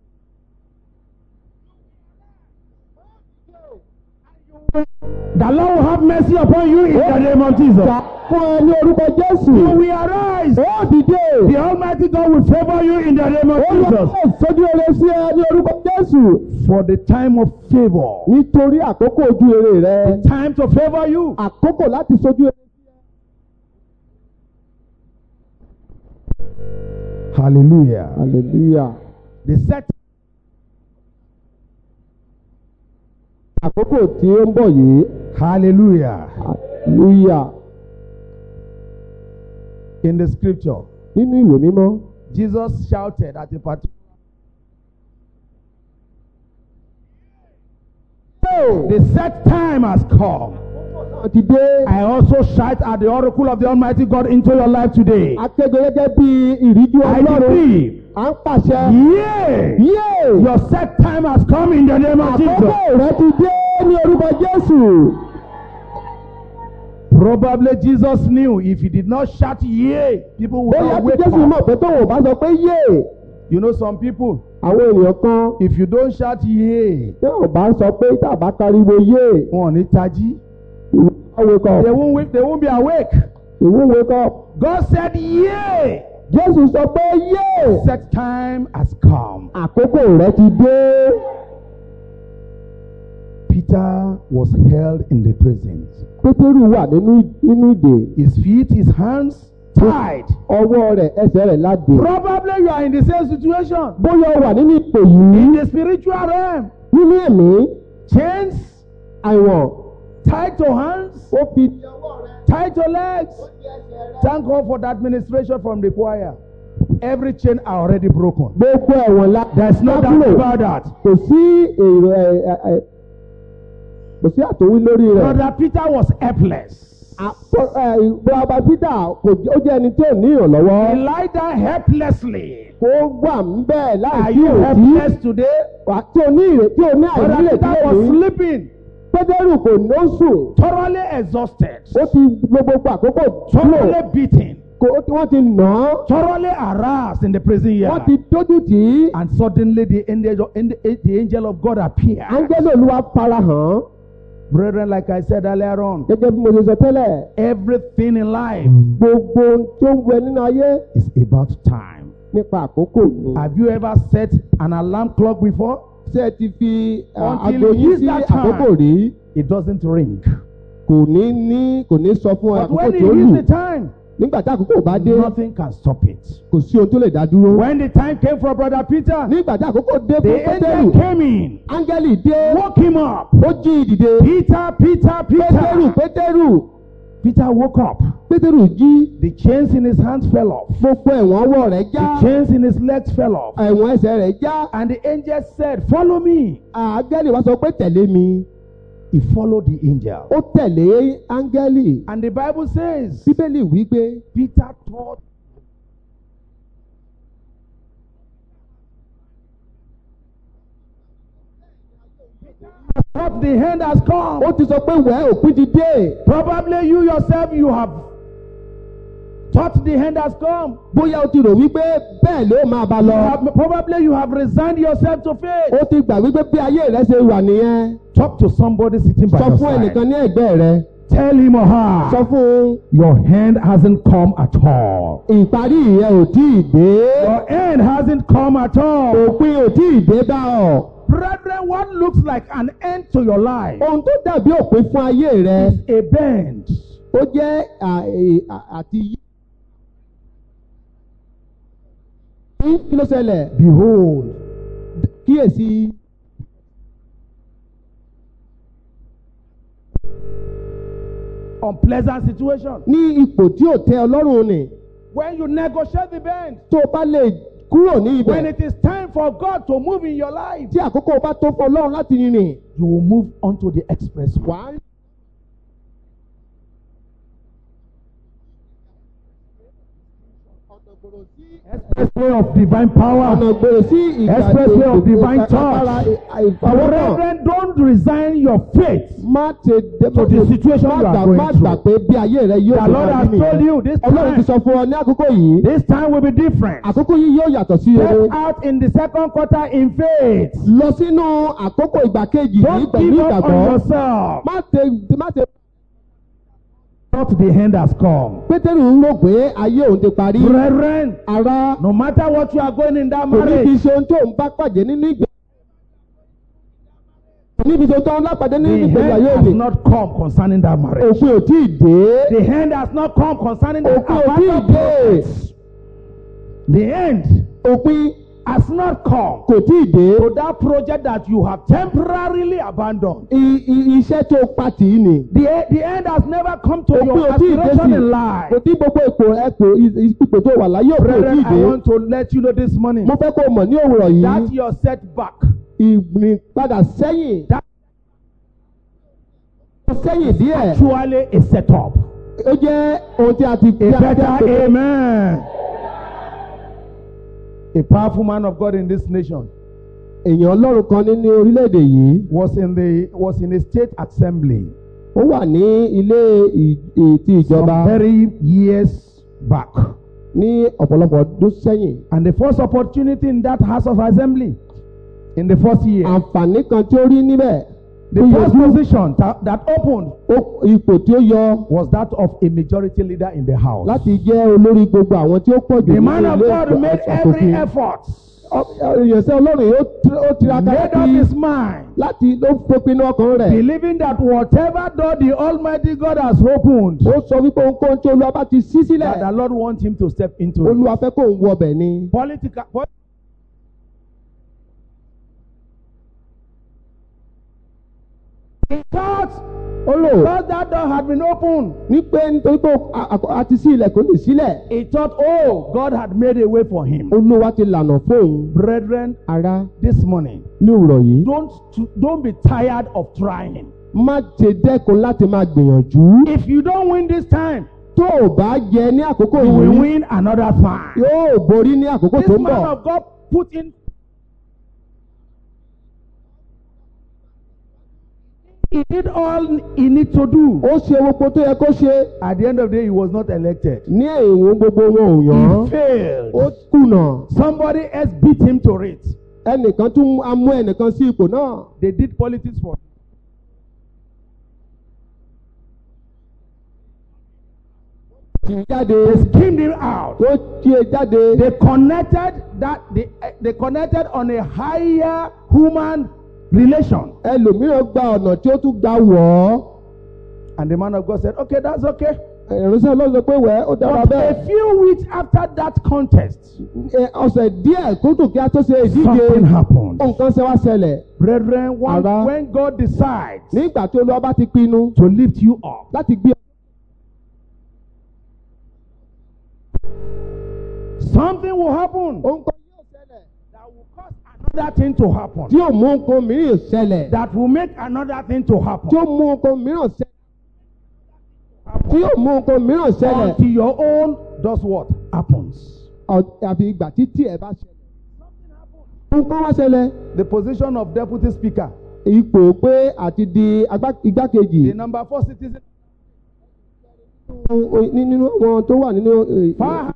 The Lord will have mercy upon you in the name of Jesus. Gbà fún ẹ ní orúkọ You Jésù. will arise. Ó dìde. The Almighty God will favor you in the name of Ó yọ Jesus. sójú eré sí ẹ ní orúkọ Jésù. For the time of favor, Nítorí àkókò ojú eré rẹ. time to favor you. Àkókò láti sojú eré. Hallelujah. Hallelujah. The set Àkókò tí ó ń bọ̀ yìí. Hallelujah. Hallelujah. In the scripture, Nínú ìwé mímọ́, Jesus shouted at a particular The set time has come. náà ti dé. I also shout at the oracle of the Almighty God into your life today. Akéde gẹ́gẹ́ bí ìríjú I Ọlọ́run. decree, À ń pàṣẹ. yea, Yé! your set time has come in the name of Jesus. Àkókò rẹ ti dé ní orúkọ Jésù. Probably Jesus knew if he did not shout yea, people would Bóyá not tí wake Jésù up. mọ̀ pé tóun ò bá sọ pé yé. You know some people, Àwọn ènìyàn kan if you don't shout yea, tí ò bá sọ pé tá a bá pariwo yé. wọn ò ní tají. Ìwé wake They up. won't wake, they won't be awake. Ìwé wake up. God said yea, Jésù sọ pé yé. set time has come. Àkókò rẹ ti dé. Peter was held in the prison. Pétérù wà nínú nínú ìdè. His feet, his hands tied. Ọwọ́ rẹ̀ ẹsẹ̀ rẹ̀ láde. Probably you are in the same situation. Bóyá o wà nínú ipò In yìí. the spiritual realm, Nínú ẹ̀mí. chains Àìwọ̀n. tied to hands, Ó fi tied to legs. Thank God for that administration from the choir. Every chain are already broken. Gbogbo ẹ̀wọ̀n la. There's no doubt about that. Kò sí èrò ẹ̀ ẹ̀ kò sí àtòwí lórí rẹ̀. Brother Peter was helpless. Bàbá Peter kò ó jẹ́ ẹni tí ò ní ìrànlọ́wọ́. He lied down helplessly. Kó wà ń bẹ́ẹ̀ láì Are sí you òtí. helpless today? Tí o ní ìrètí o ní Brother àìnílẹ̀ tí Peter o was ní. sleeping. Pétérù kò ní ó sùn. Thoroughly exhausted. Ó ti gbogbo àkókò dúró. Thoroughly beaten. Wọ́n ti nà án. Thoroughly harassed in the prison yard. Wọ́n ti dójú tì í. And suddenly the angel, the angel of God appeared. Áńgẹ́lì Olúwa farahàn. Brethren, like I said earlier on, Gẹ́gẹ́ bí mo ṣe sọ tẹ́lẹ̀. everything in life Gbogbo tí ó ń wẹ nínú ayé. is about time. Nípa àkókò ni. Have you ever set an alarm clock before? Ṣé ẹ ti fi Until aago it yín hits sí that àkókò rí? time, it doesn't ring. Kò ní ní kò ní sọ fún But àkókò when tí it ó hits lù. the time, Nígbà tí àkókò bá dé, nothing can stop it. kò sí ohun tó lè dá dúró. When the time came for Brother Peter, Nígbà tí àkókò dé fún the Pétérù, angel came in, áńgẹ́lì dé, woke him up. ó jí ìdìde. Peter, Peter, Pétérù, Peter. Pétérù, Peter woke up. Pétérù jí. The chains in his hands fell off. Gbogbo ẹ̀wọ̀n ọwọ́ rẹ̀ já. The chains in his legs fell off. Ẹ̀wọ̀n ẹsẹ̀ rẹ̀ já. And the angel said, "Follow me." Áńgẹ́lì wá sọ pé tẹ̀lé mi. He followed the angel. Ó tẹ̀lé áńgẹ́lì. And the Bible says, Bíbélì wí pé Peter thought, thought the end has come. ó ti sọ pé wẹ́ òpin ti dé. Probably you yourself, you have thought the end has come. Bóyá o ti rò wípé bẹ́ẹ̀ ló máa bá You lọ. have, probably you have resigned yourself to faith. Ó ti gbà wípé bí ayé rẹ̀ ṣe wà nìyẹn. Talk to somebody sitting by Sọ your fún ẹnìkan side. ní ẹ̀gbẹ́ rẹ̀. Tell him or her, Sọ fún your hand hasn't come at all. ìparí ìyẹn ò tí ì dé. Your end hasn't come at all. Òpin ò tí ì dé bá ọ. Brethren, what looks like an end to your life Ohun tó dàbí òpin fún ayé rẹ. is a bend. Ó jẹ́ à- è- à- àti yí. Kí ló ṣẹlẹ̀? Behold, Kíyèsí. unpleasant situation. Ní ipò tí ò tẹ́ Ọlọ́run nì. When you negotiate the bend, Tó o bá lè kúrò ní when ibẹ̀. it is time for God to move in your life, Tí àkókò bá tó fún Ọlọ́run láti rìnrìn. you will move onto the expressway. Wàá Expressway of divine power. ọ̀nà gbèrò sí ìgbà Expressway of divine touch. ìfọwọ́kàn. Brethren, don't resign your faith. Má ṣe To the situation má you are gbà going má gbà through. pé bí ayé rẹ yóò The Lord has told you this Ọlọ́run ti time. sọ fún ọ ní àkókò yìí. This time will be different. Àkókò yìí yóò yàtọ̀ sí Step rere. out in the second quarter in faith. Lọ sínú àkókò ìgbà kejì yìí Don't pẹ̀lú give up on ìgbàgbọ́. yourself. Má ṣe má ṣe. Not the end has come. Pétérù ń rò pé ayé òun ti parí. Brethren, Ara no matter what you are going in that kò ní kí marriage, ṣe ohun tó ń bá pàdé nínú ìgbà. Níbi tó tán lápàdé nínú the ìgbà end yóò has lè. not come concerning that marriage. Òpin ò tí ì dé. The end has not come concerning that Òpin ò tí ì abandoned dé. process. The end Òpin has not come kò tí ì dé. to that project that you have temporarily abandoned. I- i- Iṣẹ́ tó patì í ni. The, the end has never come to Òpin your ò tí ì dé aspiration sí. in Kò life. tí gbogbo ipò ẹ̀pò ipò tó wà láyé òpin ò tí Brethren, ì I dé. want to let you know this morning Mo fẹ́ kó o mọ̀ ní òwúrọ̀ yìí. that your setback, Ìgbìn padà sẹ́yìn. that Sẹ́yìn díẹ̀. actually a setup. Ó jẹ́ ohun tí a ti A tí a ti better pèsè. amen. A powerful man of God in this nation Èèyàn Ọlọ́run kan nínú orílẹ̀-èdè yìí. was in the was in a state assembly Ó wà ní ilé ì- ì- ti some ìjọba very years back. ní ọ̀pọ̀lọpọ̀ ọdún sẹ́yìn. And the first opportunity in that house of assembly, in the first year, Àǹfààní kan tí ó rí níbẹ̀. the tó first yọjú, position that, that opened ó- ipò tí ó yọ was that of a majority leader in the house. láti jẹ́ olórí gbogbo àwọn tí ó pọ̀ jù The man of ilé God ìgbà- made every aṣòfin. effort, Ìyẹ̀sẹ̀ Ọlọ́run yìí ó tir- ó tiraka made up láti his mind, láti ló fòpinnu ọkàn rẹ̀. believing that whatever door the Almighty God has opened, Ó sọ wípé ohunkóhun tí Olúwa bá ti ṣí that the sílẹ̀. Lord wants him to step into it. Olúwa fẹ́ kó òun wọ ọbẹ̀ ni. Political. po- He thought ó lò Because that door had been opened. ní pé nítorí pé a- a- a ti sí ilẹ̀kùn ní sílẹ̀. He thought, oh, God had made a way for him. Olúwa ti lànà fóun. Brethren, Ará this morning, ní òwúrọ̀ yìí. don't, don't be tired of trying. Má ṣe dẹ́kun láti máa gbìyànjú. If you don't win this time, Tó o bá jẹ ní àkókò you will yìí, win another time. yóò borí ní àkókò tó This ń man bọ̀. of God put in. He did all he need to do. Ó ṣe gbogbo tó yẹ kó ṣe. At the end of the day, he was not elected. Ní ẹ̀yìn gbogbo wọn ò yàn. He failed. Ó kùnà. Somebody else beat him to it. Ẹnìkan tún á mú ẹnìkan sí ipò náà. They did politics for him. Tì í jáde. They skimmed him out. Ó tí e jáde. They connected that they, they connected on a higher human relation. Ẹlòmíràn gba ọ̀nà tí ó tún ga wọ̀ ọ́. And the man of God said, okay, that's okay. Ìránṣẹ́ Ọlọ́run sọ pé wẹ́ ó dára But bẹ́ẹ̀. a few weeks after that contest, Ẹ, Ọ̀sẹ̀ díẹ̀ tó tún kí a tó ṣe ìdíje. something happened. Nǹkan ṣe wá ṣẹlẹ̀. Brethren, when, Ara. when God decides Nígbà tí Olúwa bá ti pinnu to lift you up, láti gbé something will happen ohun kan yóò ṣẹlẹ̀. that will cause another thing to happen. Tí yóò mú nǹkan mìíràn ṣẹlẹ̀. That will make another thing to happen. Tí yóò mú nǹkan mìíràn ṣẹlẹ̀. Tí yóò mú nǹkan mìíràn ṣẹlẹ̀. Until your own does what? Happens. Ọ̀- Àfi ìgbà tí tí ẹ bá ṣẹlẹ̀. Nǹkan wá ṣẹlẹ̀. The position of deputy speaker, Ipò pé àti di agbá- igbákejì. the number four citizen, Ní- nínú àwọn tó wà nínú. eh, far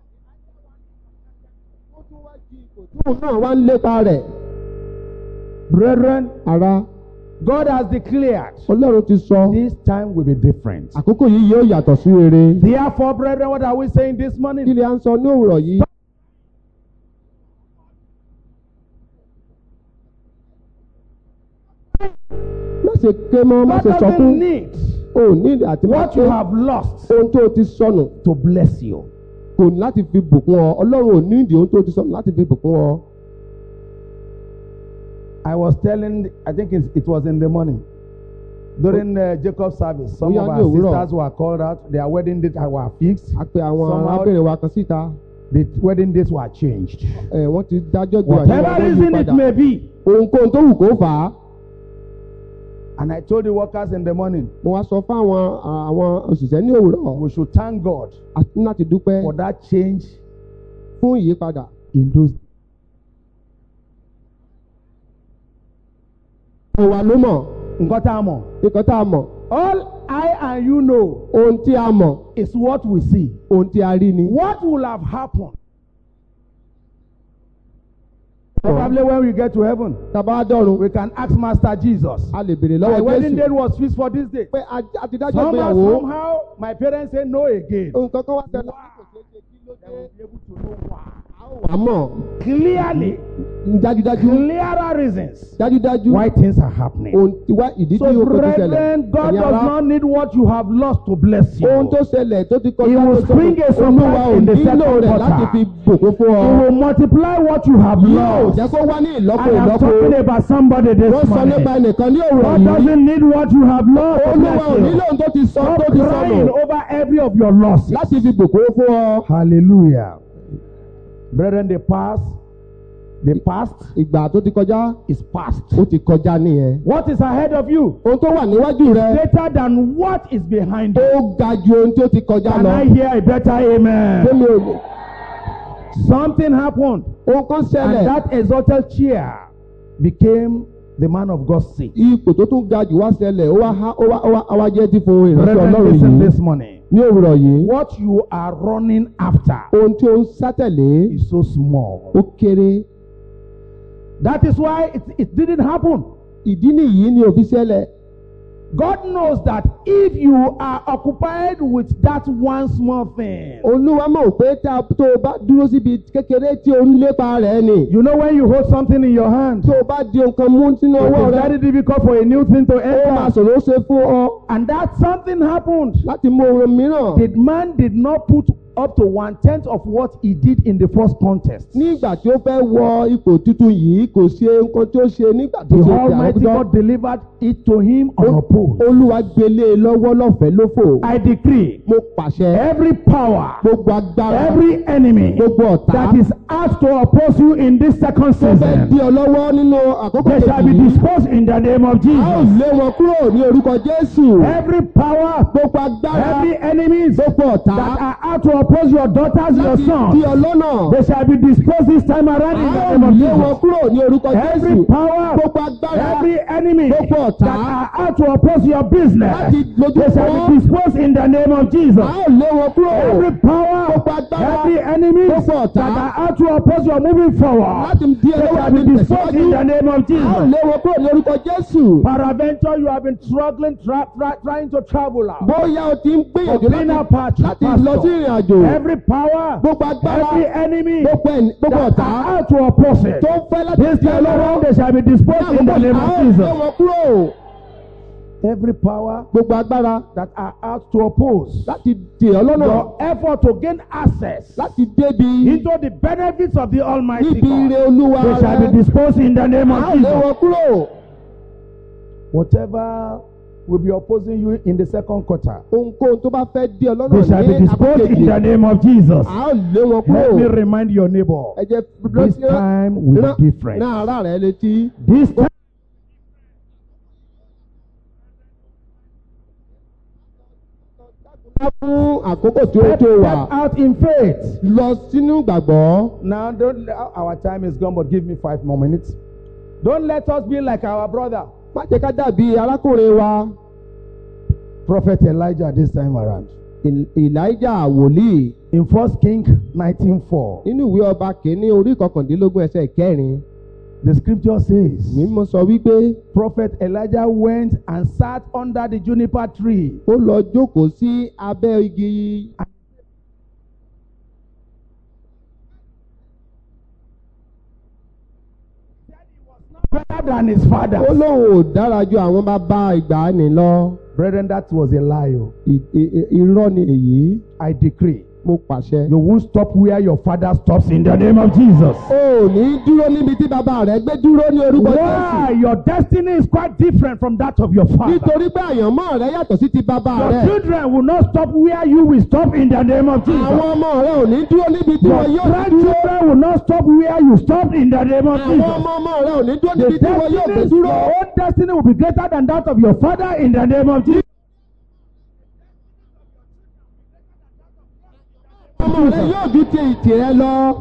Tóun náà wá ń lépa rẹ̀. brethren, Ara God has declared Ọlọ́run ti sọ. this time will be different. Àkókò yìí yóò yàtọ̀ sí rere. Therefore, brethren, what are we saying this Kí morning? ni à ń sọ ní òwúrọ̀ yìí? Má ṣe ké mọ́, má God ṣe sọkún. doesn't need O ò ní àti má what you ṣe have lost ohun tó o ti sọnù. to bless you. Kò ní láti fi bùkún ọ. Ọlọ́run ò ní ìdí ohun tó o ti sọnù láti fi bùkún ọ. I was telling, I think it's, it was in the morning. During uh, Jacob's service, some Bóyá of ní our òwúrọ̀. sisters were called out. Their wedding date were fixed. A pe àwọn Somehow- arábìnrin wa kan síta. The wedding dates were changed. Ẹ wọ́n ti dájọ́ gbé Whatever àyè wọn reason yí it padà. may be. Ohunkóhun tó wù kó fà á. And I told the workers in the morning, Mo wá sọ fún àwọn àwọn òṣìṣẹ́ ní òwúrọ̀. we should thank God A ní láti dúpẹ́ for that change fún ìyípadà. in those days. Àwọn wa ló mọ̀. Nǹkan tá a mọ̀. Nǹkan tá a mọ̀. All I and you know Ohun tí a mọ̀. is what we see. Ohun tí a rí ni. What will have happened? Probably when we get to heaven, Tàbá dọ̀run. we can ask Master Jesus. A lè béèrè My lọ́wọ́ wedding date Jésù. was fixed for this day. Pé a a ti dájọ́ Somehow, ìgbéyàwó. somehow, my parents say no again. Nǹkan kan wá ṣẹlẹ̀. Wow. They will be able to know why. Wà á mọ̀. Clearly, Dájúdájú. clearer reasons Dájúdájú. why things are happening. Ohun tí wá ìdí tí So, ó kó tó ṣẹlẹ̀. brethren, God Ẹ̀yin does ará, not need what you have lost to bless you. ohun tó ṣẹlẹ̀ tó ti He kọjá will tó spring a Olúwa supply ò in the nílò second rẹ̀ láti quarter. fi bùkún fún ọ. He will multiply what you have Yóò lost. jẹ́ kó wá ní ìlọ́po I am ìlọ́po. talking about somebody this Wọ́n sọ nípa morning. ẹnìkan ní òwúrọ̀ God yìí. doesn't need what you have lost. to Olúwa bless ò you. nílò ohun tó ti sọ Stop tó ti sọnù crying over every of your losses. láti fi bùkún fún ọ. Hallelujah. Brethren, the past, the past Ìgbà tó ti kọjá, is past. ó ti kọjá nìyẹn. What is ahead of you Ohun tó wà níwájú rẹ, greater than what is behind you. ó ga ju ohun tí ó ti kọjá Can lọ. I hear a better amen? Kémi ò ní. Something happened, Ohun kan and ṣẹlẹ̀. that exalted chair became the man of God's seat. Ipò tó tún ga jù wá ṣẹlẹ̀, ó wá há- ó wá- ó wá- ó wá jẹ́ ti fún ìránṣẹ́ Brethren, Ọlọ́run listen yìí. this morning. Ní òwúrọ̀ yìí, What you are running after ohun tí ó ń sátẹ̀lé, is so small. ó kéré. That is why it, it didn't happen. Ìdí nìyí ni òfin ṣẹlẹ̀. God knows that if you are occupied with that one small thing, Olúwa mọ̀ pé tá a- tó o bá dúró síbi kékeré tí o ń lépa rẹ̀ ni. you know when you hold something in your hand, Tó o bá di nǹkan mú sínú it ọwọ́ is rẹ, very difficult for a new thing to ó máa enter. ṣòro ṣe fún ọ And that something happened. láti mú ohun mìíràn. The man did not put up to one tenth of what he did in the first contest. Ní ìgbà tí ó fẹ́ wọ ipò tuntun yìí, kò ṣe nǹkan tí ó ṣe nígbà tó The ṣe ti Almighty àkọ́kọ́. God delivered it to him unopposed. oppose. Olúwa gbélé lọ́wọ́ lọ́fẹ̀ẹ́ lófò. I decree. Mo pàṣẹ. Every power. Gbogbo agbára. Every enemy. Gbogbo ọ̀tá. That is out to oppose you in this second Tó fẹ́ season. di ọ lọ́wọ́ nínú àkókò They shall be disposed in the name of A ó Jesus. lé wọn kúrò ní orúkọ Jésù. Every power. Gbogbo agbára. Every enemies. Gbogbo ọ̀tá. That are out to oppose your daughters, your Láti sons. di ọ lọ́nà. They shall be disposed this time around in the A name ó of lé wọn Jesus. kúrò ní orúkọ Every Jésù. power. Gbogbo agbára. Every enemy Gbogbo ọ̀tá. that are out to oppose your business, Láti lójú they shall fọ́. be disposed in the name of Jesus. A ó lé wọn kúrò. Every power, Gbogbo agbára. every enemy Gbogbo ọ̀tá. that are out to oppose your moving forward, Láti di they ẹlẹ́wọ̀n shall be àti disposed in the name of A ó Jesus. lé wọn kúrò ní orúkọ Jésù. Paraventure, you have been struggling, tra- tra- trying to travel out. Bóyá o ti ń gbìyànjú For cleaner path, láti lọ sí ìrìn àjò. Every power, Gbogbo agbára. every enemy Gbogbo ẹni- gbogbo that ọ̀tá. are out to oppose it, Tó ń fẹ́ láti this di time ẹlọ́wọ́. around they shall be disposed in the name A ó of lé Jesus. wọn kúrò. Every power Gbogbo agbára. that are out to oppose Láti dè ọ́ lọ́nà. your effort to gain access Láti débi. into the benefits of the Almighty Níbi ire God, Olúwa they shall rẹ. be disposed in the name A of ó lé wọn Jesus. kúrò. Whatever will be opposing you in the second quarter, Ohunkóhun tó bá fẹ́ dé ọ lọ́nà they shall be ní disposed in apákejì. the name of Jesus. A ó lé wọn Let me kúrò. remind your neighbor, Ẹ jẹ́ this time will be different. Náà ara rẹ̀ létí. This time Fún àkókò tí ó step, tó step wà. out in faith. Lọ sínú ìgbàgbọ́. Now, don't, our time is gone, but give me five more minutes. Don't let us be like our brother, Má jẹ́ ká dàbí arákùnrin wa. Prophet Elijah, this time around. El- Elijah wòlíì In First King nineteen four, nínú ìwé ọba kìíní orí kọkàndínlógún ẹsẹ̀ kẹrin. the scripture says, Mímọ́ sọ wípé Prophet Elijah went and sat under the juniper tree. ó lọ jókòó sí abẹ́ igi. Better than his father. Ó lóun ò dára ju àwọn bàbá ìgbàanì lọ. Brethren, that was a lie. oh. I- i- i- Irọ́ ni èyí. I decree, Mo pàṣẹ. you won't stop where your father stops in the name of Jesus. O ò ní dúró níbi tí bàbá rẹ̀ gbé dúró ní orúkọ Why? Jésù. Your destiny is quite different from that of your father. Nítorí pé àyànmọ́ rẹ̀ yàtọ̀ sí ti bàbá Your rẹ̀. children will not stop where you will stop in the name of Àwọn Jesus. ọmọ rẹ̀ ò ní dúró níbi tí Your wọn yóò dúró. grandchildren will not stop where you stop in the name of Àwọn Jesus. ọmọ ọmọ rẹ̀ ò ní dúró The níbi tí wọn yóò gbé destiny, dúró. your own destiny will be greater than that of your father in the name of Jesus. Ọmọ rẹ̀ yóò ju ti tìrẹ lọ.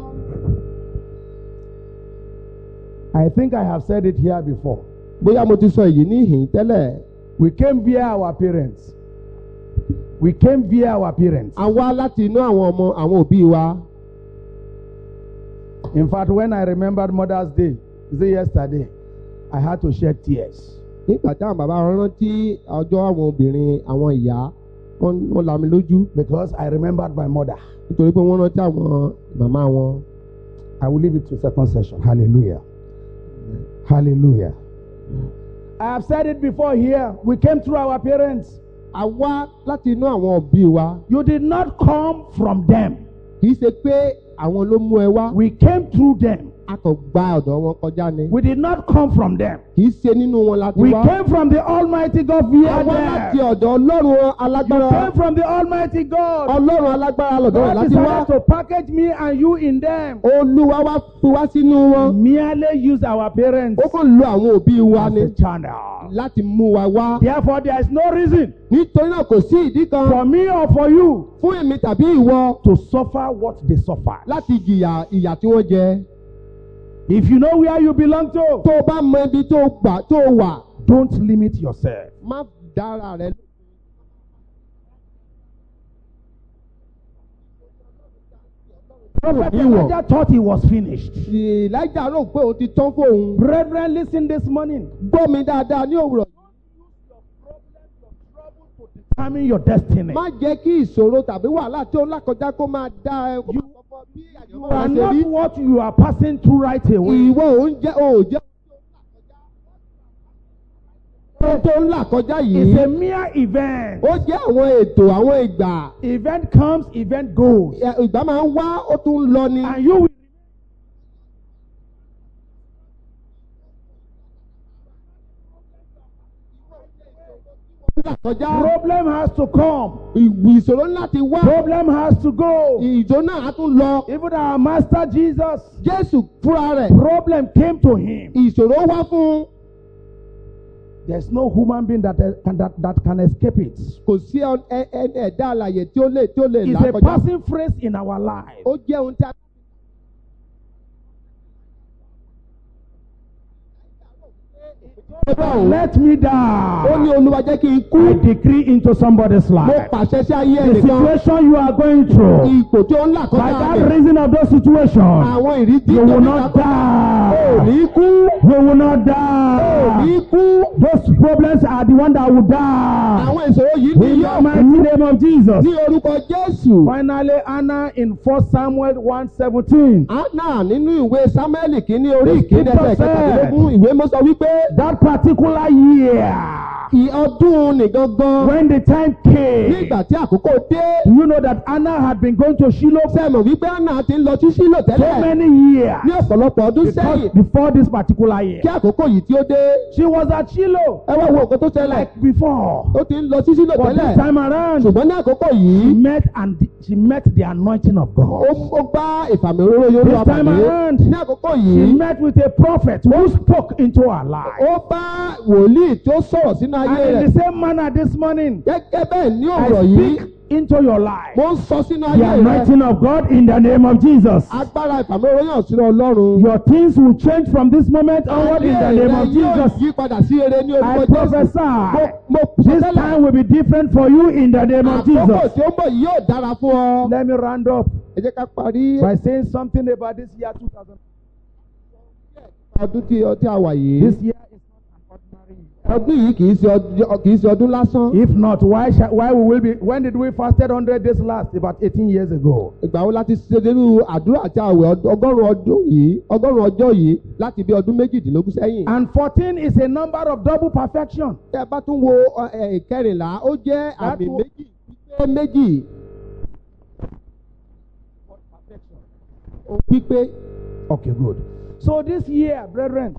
I think I have said it here before. Bóyá mo ti sọ èyí ní ìhìn tẹ́lẹ̀. We came via our parents. We came via our parents. A wá láti inú àwọn ọmọ àwọn òbí wa. In fact, when I remembered Mother's Day, is it yesterday? I had to shed tears. Nígbà táwọn bàbá wọn rántí ọjọ́ àwọn obìnrin àwọn ìyá wọ́n wọ́n la mi lójú. Because I remembered my mother. Nítorí pé wọ́n rántí àwọn màmá wọn. I will leave it to second session. Hallelujah. Hallelujah. I have said it before here. We came through our parents. A wá láti inú àwọn òbí wa. You did not come from them. Kì í ṣe pé àwọn ló mú ẹ wá. We came through them. A kò gba ọ̀dọ̀ wọn kọjá ni. We did not come from them. Kì í ṣe nínú wọn láti We wá. came from the Almighty God via A wá láti them. ọ̀dọ̀ Ọlọ́run You alágbára. came from the Almighty God. Ọlọ́run alágbára lọ́dọ̀ rẹ̀ God láti wá. decided to package me and you in them. Olúwa wá fi wá sínú wọn. Merely use our parents Ó kàn lo àwọn òbí wa as ni a channel. láti mú wa wá. Therefore, there is no reason Nítorí náà kò sí ìdí kan for me or for you fún èmi tàbí ìwọ to suffer what they suffer. láti jìyà ìyà tí wọ́n jẹ. If you know where you belong to, Tó o bá mọ ibi tó o gbà tó o wà, don't limit yourself. má dára rẹ. Prophet Ìwọ. Elijah thought he was finished. Elijah rò pé o ti tán fóun. Brethren, listen this morning. Gbọ́ mi dáadáa ní òwúrọ̀. Determine your destiny. Má jẹ́ kí ìṣòro tàbí wàhálà tí ó ń là kọjá kó máa dá ẹ. You are not what you are passing through right away. Ìwọ ò ń jẹ́ o ò jẹ́. Ohun tó ń là kọjá It's a yìí. mere event. Ó jẹ́ àwọn ètò àwọn ìgbà. Event comes, event goes. Ìgbà máa ń wá ó tún ń lọ ni. And you will là kọjá. Problem has to come. Ìṣòro láti wá. Problem has to go. Ìjọ náà á tún lọ. Even our master Jesus, Jésù fúnra rẹ̀. problem came to him. Ìṣòro wá fún. There's no human being that can, that, that can escape it. Kò sí ẹ̀dá alààyè tí ó lè tí ó lè là It's a kọjá. passing phrase in our life. Ó jẹ́ ohun tí a. Let me die. Ó ní Olúwa jẹ́ kí n kú. I decree into somebody's Mo life. pàṣẹ sí ayé The ẹnìkan. situation you are going through, Ipò tí ó ń là by kọjá that rẹ̀. reason of those situations, Àwọn ìrísí you tó will ní not ká- Ò die. ní kú. You will not Ò ní die. kú. Those problems are the one that will die. Àwọn ìṣòro yìí ni In the yóò mighty kú. name of Jesus. Ní orúkọ Jésù. Finally, Anna in First Samuel one seventeen. Anna nínú ìwé Sámúẹ́lì kìíní orí The ìkíní ẹsẹ̀ scripture kẹtàdínlógún ìwé mọ́ sọ wípé That particular year, ì ọdún nìgangan when the time came, nígbà tí àkókò dé. do you know that Anna had been going to Shiloh for Sẹ́mọ̀ wípé Anna ti ń lọ sí Ṣílò so tẹ́lẹ̀ many years ní ọ̀pọ̀lọpọ̀ ọdún because sẹ́yìn before this particular year? kí àkókò yìí tí ó dé. She was at Shiloh Ẹ wá wo nǹkan tó ṣẹlẹ̀. like before. Ó ti ń lọ sí Ṣílò But this tẹ́lẹ̀. time around, Ṣùgbọ́n ní àkókò she yìí met and she met the anointing of ó God. ó bá ìfàmì òróró yóò This lọ time pàdé. around, Ní àkókò She yìí met with a prophet who spoke into her life. ó bá wòlíì tó sọ̀rọ̀ sínú ayé And in rẹ̀. the same manner this morning, Gẹ́gẹ́ bẹ́ẹ̀ ní I ọ̀rọ̀ yìí speak into your life mo ń sọ sínú the ayé rẹ̀. anointing of God in the name of Jesus. Agbára ìfàmì òróró yàn sínú Ọlọ́run. Your things will change from this moment onward in the Ayé name rẹ̀ of yóò Jesus. yí padà sí eré ní I orúkọ Jésù. prophesy Mo- Mo this sọtẹ́lẹ̀. time will be different for you in the name of Àkókò Jesus. tí ó ń bọ̀ yìí yóò dára fún ọ. Let me round up Ẹ jẹ́ ká parí by saying something about this year two thousand. ọdún tí tí a wà yìí. This year is not an ordinary year. Ọdún yìí kì í ṣe ọdún kì í ṣe ọdún lásán. If not, why shall, why we will be? When did we fasted hundred days last? About eighteen years ago. Ìgbà wo láti ṣe nínú àdúrà àti àwẹ̀ ọd- ọgọ́rùn-ún ọdún yìí ọgọ́rùn-ún ọjọ́ yìí láti bí ọdún méjìdínlógún sẹ́yìn. And fourteen is a number of double perfection. Tí ẹ bá tún wo ọ, ẹ, ìkẹrìnlá ó jẹ́ That àmì wo- méjì pípé méjì. Ó pípé. Okay, good. So this year, brethren,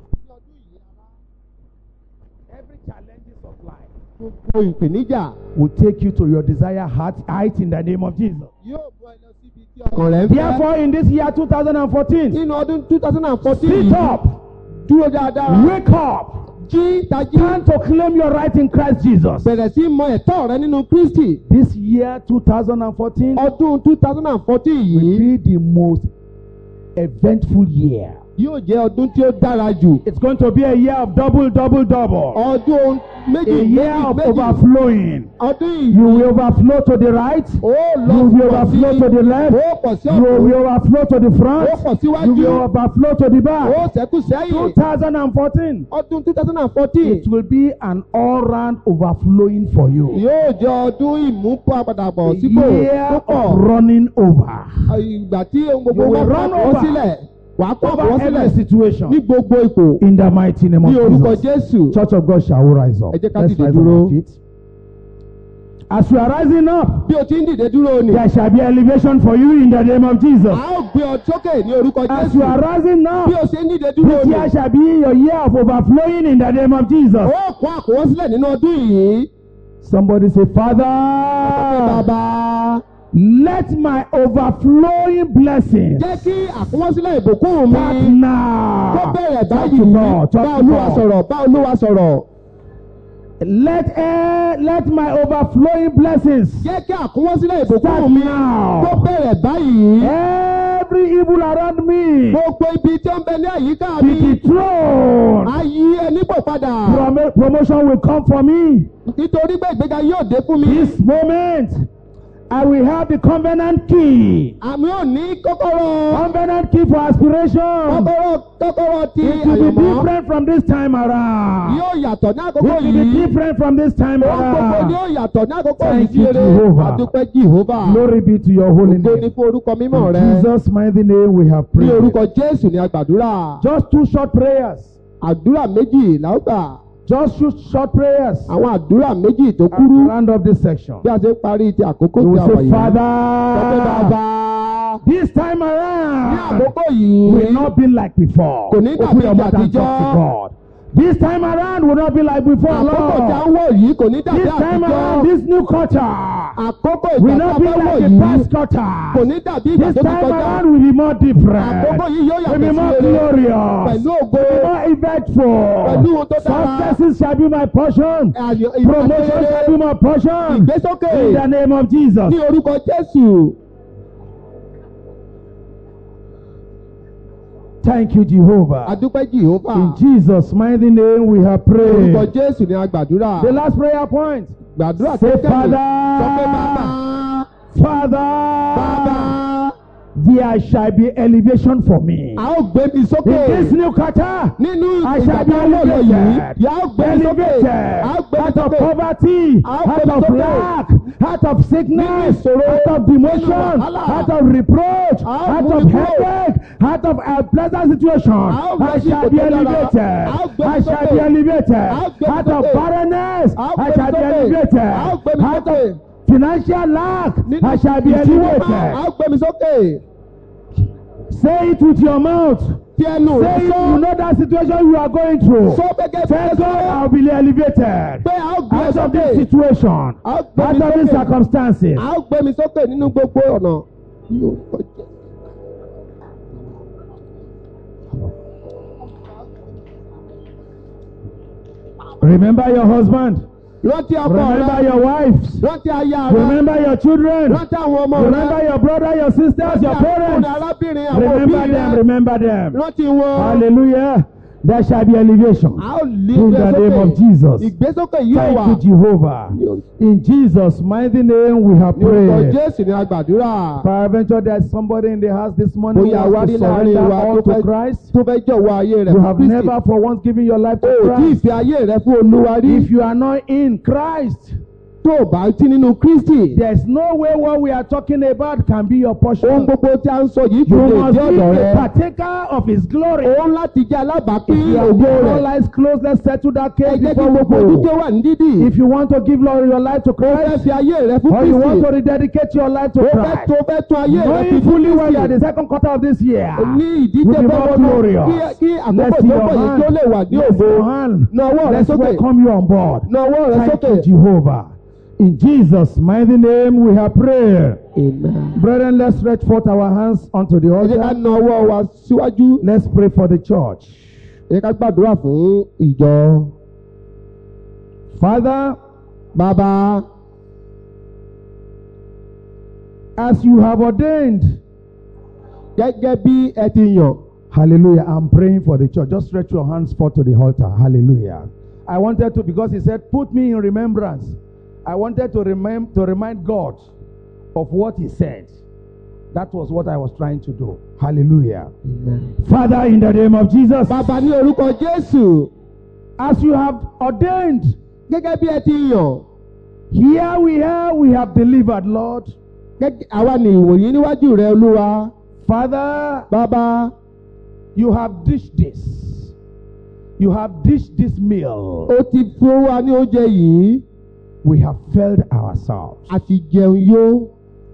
every challenges of life Gbogbo ìpèníjà will take you to your desired heart height in the name of Jesus. yóò mú ẹ lọ síbi tí ọkàn rẹ̀ ń fẹ́. Therefore, in this year two thousand fourteen, Nínú ọdún two thousand fourteen sit yìí, up, dúró dáadáa. wake up, Jí tají. stand to claim your right in Christ Jesus. Bẹ̀rẹ̀ sí mọ ẹ̀tọ́ rẹ nínú Kristi. This year two thousand fourteen Ọdún two thousand fourteen will yìí be the most eventful year. yóò jẹ́ ọdún tí ó dára jù. It's going to be a year of double, double, double. Ọdún méjì A year méjì of méjì. overflowing. Ọdún You yìí will overflow to the right. ó You lọ will pọ̀ sí overflow to the left. ó pọ̀ sí You will ọ̀tún overflow to the ó front. pọ̀ You síwájú will overflow to the ó back. ṣẹ́kù sẹ́yìn. twenty fourteen. Ọdún two thousand fourteen It will be an all-round overflowing for you. yóò jẹ́ ọdún ìmúpadàbọ̀ A sípò year púpọ̀. of running over. Ìgbà tí ohun gbogbo You will wọn bá run kọ́ over. sílẹ̀ wàá kọ́ Over wọ́n every sílẹ̀ situation. ní gbogbo ipò In the mighty name of ní orúkọ Jesus. Jésù. Church of God shall we rise up. Ẹ jẹ́ ká Let's dìde rise on dúró. our feet. As you are rising up, Bí o ti ń dìde dúró ni. there shall be elevation for you in the name of Jesus. A ó gbé ọ sókè ní orúkọ As Jésù. you are rising up, Bí o ṣe ń dìde dúró this ni. year shall be your year of overflowing in the name of Jesus. Ó kó àkówọ́ sílẹ̀ nínú ọdún yìí. Somebody say, Father, Bàbá let my overflowing blessings jẹ́ kí àkówọ́sílẹ̀ ìbùkún mi start kó now. bẹ̀rẹ̀ Talk báyìí. to God. Bá Talk to Olúwa God. sọ̀rọ̀ bá Olúwa sọ̀rọ̀. Let, eh, let my overflowing blessings Jẹ́ kí àkówọ́sílẹ̀ start ìbùkún mi kó now. bẹ̀rẹ̀ báyìí. Every evil around me Gbogbo ibi tí ó ń bẹ ní àyíká be mi. dethroned. A yí ẹni pò padà. Prom- promotion will come for me. Nítorí pé ìgbéga yóò dé fún mi. This moment, I will have the covenant key. Àmì ò ní kọ́kọ́rọ́. Covenant key for aspiration. Kọ́kọ́rọ́ kọ́kọ́rọ́ ti It will be àyànmọ́. different from this time around. Yóò yàtọ̀ ní It àkókò will be yìí. different from this time Ohun gbogbo ni around. ó yàtọ̀ ní àkókò yìí Thank sí you, eré. Jehovah. Adúpẹ́ Jèhófà. Glory be to your holy Ògo ni name. fún orúkọ mímọ́ In rẹ. Jesus' mighty name we have Ní prayed. orúkọ Jésù ni a gbàdúrà. Just two short prayers. Àdúrà méjì la ó gbà. Just two short prayers. Àwọn àdúrà méjì tó And kúrú. round up this section. Bí a ṣe ń parí ti àkókò You tí will a wà say, yìí. Sọ́kẹ́ Father, bàbá. this time Ní around àkókò yìí. will not be like before. Kò ní Open dàbí your mouth and ìjàdíjọ́. talk to God. This time around will not be like before, Àkókò tí a Lord. ń wọ̀ yìí kò ní dàbí This time around, àtijọ́. this new culture Àkókò will ìgbà tí a not be bá wọ̀ like the yìí past kò culture. ní dàbí ìgbà This tó ti time kọjá. around will be more different. Àkókò yìí yóò Will be yàtọ̀ more sí rere. glorious. Pẹ̀lú ògo. Will be more eventful. Pẹ̀lú ohun tó dára. Successes shall be my portion. Àyè- Promotion shall ìgbàlódé. be my portion. Ìgbésókè. In the name of Jesus. Ní orúkọ Jésù. Thank you, Jehovah. Adúpẹ́ Jèhófà. In Jesus' mighty name we have Orúkọ prayed. Jésù ni a gbàdúrà. The last prayer point. Gbàdúrà tó Say, kẹ́yìn. Father. Sọ pé bàbá. Father, Bàbá. there shall be elevation for me. A ó gbé mi In sókè. this new culture, Nínú I shall ìgbà be tí a wọ̀ lọ yìí, elevated, yà á gbé mi sókè. elevated A ó gbé mi out of sókè. poverty, A ó gbé out mi of sókè. lack, out of sickness, Nínú ìṣòro, out of demotion, nínú wàhálà. out of reproach, A ó out mú of mi kúrò. headache, out of unpleasant situation. ó lọ I sí shall ipò be tó dára. elevated. A ó gbé mi I shall sókè. be elevated. A ó gbé mi Out of sókè. barrenness, A ó I gbé shall mi be sókè. elevated. A ó gbé mi Out sókè. of financial lack, Nínú I shall be ìṣúná, a elevated. ó gbé mi sókè. Say it with your mouth. Fi ẹnu Say rẹ̀ it, sọ. you know that situation you are going through. Sọ gẹ́gẹ́ bí Tell ẹ God sọ. I'll be elevated Pé a ó gbé mi out of sókè. this situation, A ó gbé out mi of these sókè. circumstances. A ó gbé mi sókè nínú gbogbo ọ̀nà. Ní orúkọ Jésù. Remember your husband. Rántí ọkọ Remember rẹ. your wives. Rántí aya rẹ. Remember your children. Rántí àwọn ọmọ rẹ. Remember your brother, your sisters, your Rántí parents. arákùnrin, arábìnrin, àwọn òbí Remember them, rẹ. remember them. Rántí wọn. Hallelujah. There shall be elevation. A ó lé In the ìgbésókè. name of Jesus. Ìgbésókè yóò wà. Thank you, Jehovah. In Jesus' mighty name we have Ní orúkọ prayed. Jésù ni a gbàdúrà. Peradventure there's somebody in the house this morning who Bóyá wá has rí to láàrin surrender wa all tó to fẹ́ Christ. tó fẹ́ jọ̀wọ́ ayé rẹ̀ You fún have Kristi. never for once given your life to O ò tí ì Christ. fi ayé rẹ fún Olúwa rí. If you are not in Christ, Tó o bá sí nínú Kristi. there's no way what we are talking about can be your Ohun portion. gbogbo tí a ń sọ yìí kò You lè must dé be ọ̀dọ̀ a rẹ. partaker of His glory. Òun láti jẹ́ alábàápín If you have ògo all rẹ̀. lies closed, let's settle that Ẹ case jẹ́ kí before we gbogbo ojú go. tó wà ní dídì. If you want to give Lord your life to O fẹ́ Christ, fi ayé rẹ fún or you want to Kristi. rededicate your life to O fẹ́ Christ, tó fẹ́ tún ayé rẹ knowing fi fún fully well that the Kristi. second quarter of this year Ní ìdíje will be fẹ́ more wọnú glorious. kí- kí àkókò Let's tó see bọ̀ your yìí hand. tó lè wà ní Let's see ògo. your hand. Na ọwọ́ rẹ Let's sókè. welcome you on board. Na ọwọ́ rẹ Thank sókè. you, Jehovah. In Jesus' mighty name we have prayed. Amen. Brethren, let's stretch forth our hands unto the Ẹ jẹ́ ká altar. na ọwọ́ wa síwájú. Let's pray for the church. Ẹ jẹ́ ká gbàdúrà fún ìjọ. Father, Bàbá, as you have ordained, gẹ́gẹ́ bí ẹ ti yàn. hallelujah, I'm praying for the church. Just stretch your hands forth to the altar. Hallelujah. I wanted to, because he said, put me in remembrance. I wanted to, remem- to remind God of what he said. That was what I was trying to do. Hallelujah. Amen. Father, in the name of Jesus, Bàbá ní orúkọ Jésù. as you have ordained, Gẹ́gẹ́ bí ẹ ti yàn. here we are, we have delivered, Lord. Gẹ́gẹ́ àwa ni ìwòyí níwájú rẹ Olúwa. Father, Bàbá, you have dished this. You have dished this meal. ó ti fún wa ní oúnjẹ yìí. We have filled ourselves. A ti jẹun yó.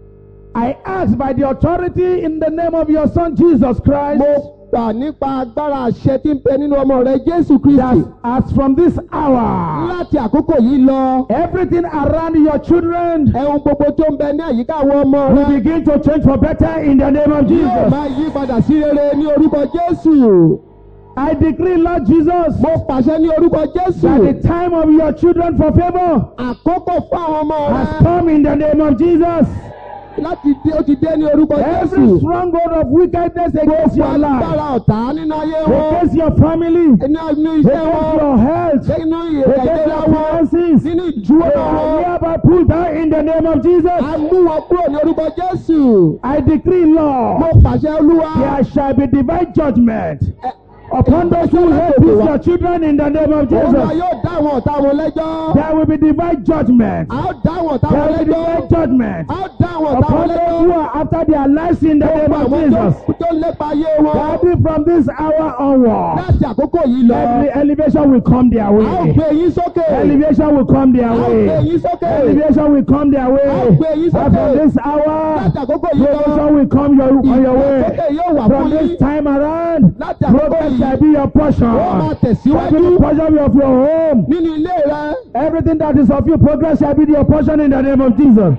I ask by the authority in the name of your Son Jesus Christ, Mo gbà nípa agbára àṣẹ tí ń bẹ nínú ọmọ rẹ Jésù Kristi. that as from this hour, Láti àkókò yìí lọ. everything around your children Ẹ̀hún gbogbo tó ń bẹ ní àyíká àwọn ọmọ will rẹ. begin to change for better in the name of Yóò Jesus. máa yí padà sí rere ní orúkọ Jésù. I decree, Lord Jesus, Mo pàṣẹ ní orúkọ Jésù. that the time of your children for favor Àkókò fún àwọn ọmọ has rẹ. come in the name of Jesus. Láti dé ó ti dé ní orúkọ Every Jésù. stronghold of wickedness against Gbogbo your life, agbára ọ̀tá nínú ayé wọn. against your family, Nínú inú iṣẹ́ against wọn. your health, Nínú ìrẹ̀lẹ̀ against ìlera your wọn. finances, Nínú they ìdúró are wọn. hereby pulled down in the name of Jesus. A mú wọn kúrò ní orúkọ Jésù. I decree, Mo Lord, pàṣẹ Olúwa. there shall be divine judgment Ẹ- upon those who hate peace, your children, in the name of Olúwa Jesus. yóò dá àwọn ọ̀tá wọn lẹ́jọ́. There will be divine judgment. A ó dá àwọn ọ̀tá There wọn will be lẹ́jọ́. divine judgment A ó dá àwọn ọ̀tá wọn upon those who lẹ́jọ́. are after their lives in the name Gbogbo of àwọn tó- Jesus. tó lépa ayé wọn. Daddy, from this hour onward, Láti àkókò yìí lọ. every elevation will come their A ó way. gbé yín sókè. Elevation will come their A ó gbé way. yín sókè. Elevation will come their A ó way. gbé yín And sókè. from this hour, Láti àkókò yìí lọ. promotion will come your, on your Ìgbésókè way. yóò wà From fún this yín. time around, Láti àkókò progress yìí shall be your portion. Ó máa Shall be tẹ̀síwájú the portion of your home. nínú ilé rẹ. Everything that is of you, progress shall be your portion in the name of Jesus.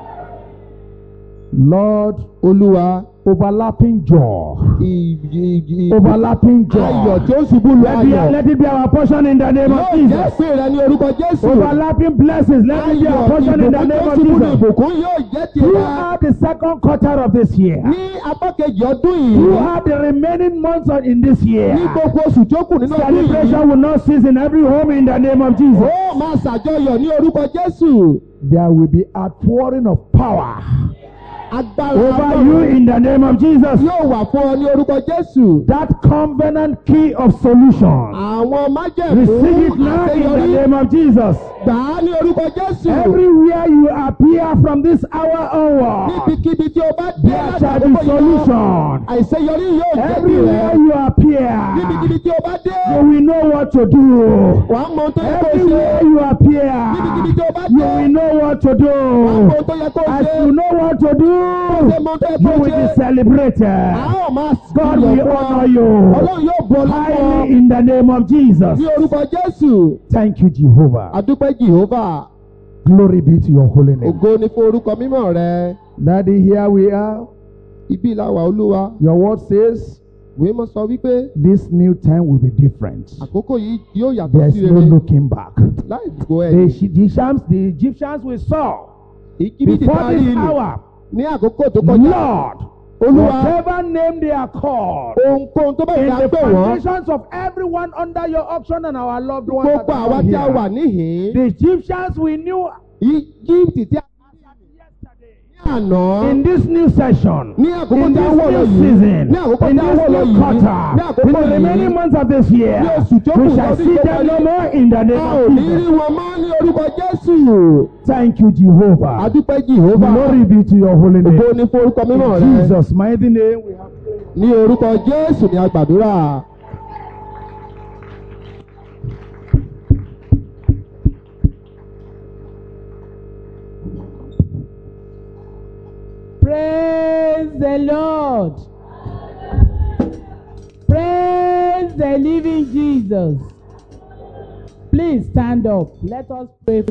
Lord, Olúwa, overlapping joy. ì- ì- ì- Overlapping joy. ayọ̀ tí ó ṣubú lu Let, be, ayọ̀. let it be our portion in the name of Yóò jẹ́ Jesus. pé rẹ ní orúkọ Jésù. Overlapping blessings. Let it be our Ayọ̀ portion in the ìbùkún name tó of ṣubú lu Jesus. ìbùkún yóò jẹ́ tirẹ̀. Throughout the second quarter of this year. Ní apá kejì ọdún yìí. Throughout the remaining months of- in this year. Ní gbogbo oṣù tó kù nínú ọdún yìí. Celebration will not cease in every home in the name of Jesus. Ó máa ṣàjọyọ̀ ní orúkọ Jésù. There will be outpouring of power Agbára over you in the name of Jesus. yóò wà fún ọ ní orúkọ Jésù. That covenant key of solution. Àwọn májẹ̀mú Receive it now in the àṣeyọrí name of Jesus. gbà á ní orúkọ Jésù. Everywhere you appear from this hour onward, Níbikíbi tí o bá dé there láti shall be àkókò yìí lọ, solution. àìṣeyọrí yóò jẹ́ Everywhere tirẹ̀. you appear, Níbikíbi tí o bá dé, you will know what to do. wà á mọ ohun tó yẹ kó o Everywhere ṣe. you appear, Níbikíbi tí o bá you dé, will know what to wà á mọ do. ohun tó yẹ kó o As ṣe. you know what to Ṣé do, mọ ohun tó yẹ you kó o will be ṣe. celebrated. A ó máa God yọ̀ will fún ọ. honor you Ọlọ́run yóò bọ̀ lọ́wọ́ highly in the name of Jesus. ní orúkọ Jésù. Thank you, Jehovah. Adúpẹ́ Jèhófà. Glory be to your holy name. Ògo ni fún orúkọ mímọ́ rẹ. Daddy, here we are. Ibi ìlà wà Olúwa. Your word says Ìwé mọ́ sọ wípé this new time will be different. àkókò yìí yóò yàtọ̀ There sí is no rere. looking back. Láì dìbò The ẹ̀yìn. Egyptians, the Egyptians we saw Ìkíbi ti before parí this ìlú hour, ní àkókò tó kọjá. Lord, Olúwa, whatever name they are called, ohunkóhun tó bá in ìdá the pè wọ́n. foundations of everyone under your auction and our loved ones that Gbogbo àwa are tí a wà here, níhìn-ín. the Egyptians we knew Íjíbítì tí a ní àná. in this new session, Ní àkókò in tí a this wọ̀ lọ new yìí. season, Ní àkókò in tí a this wọ̀ lọ new yìí. quarter, Ní àkókò in the yìí. remaining months of this year, Ní oṣù tó kù we shall lọ́dún see tó them no parí. more in the A name ò of ní rí Jesus. wọn mọ́ ní orúkọ Jésù. Thank you, Jehovah. Adúpẹ́ Jèhófà. Glory be to your holy name. Ògo ni fún orúkọ mímọ́ In rẹ. Jesus' mighty name, we have prayed. Ní orúkọ Jésù ni a gbàdúrà. Praise the Lord. Praise the living Jesus. Please stand up. Let us pray.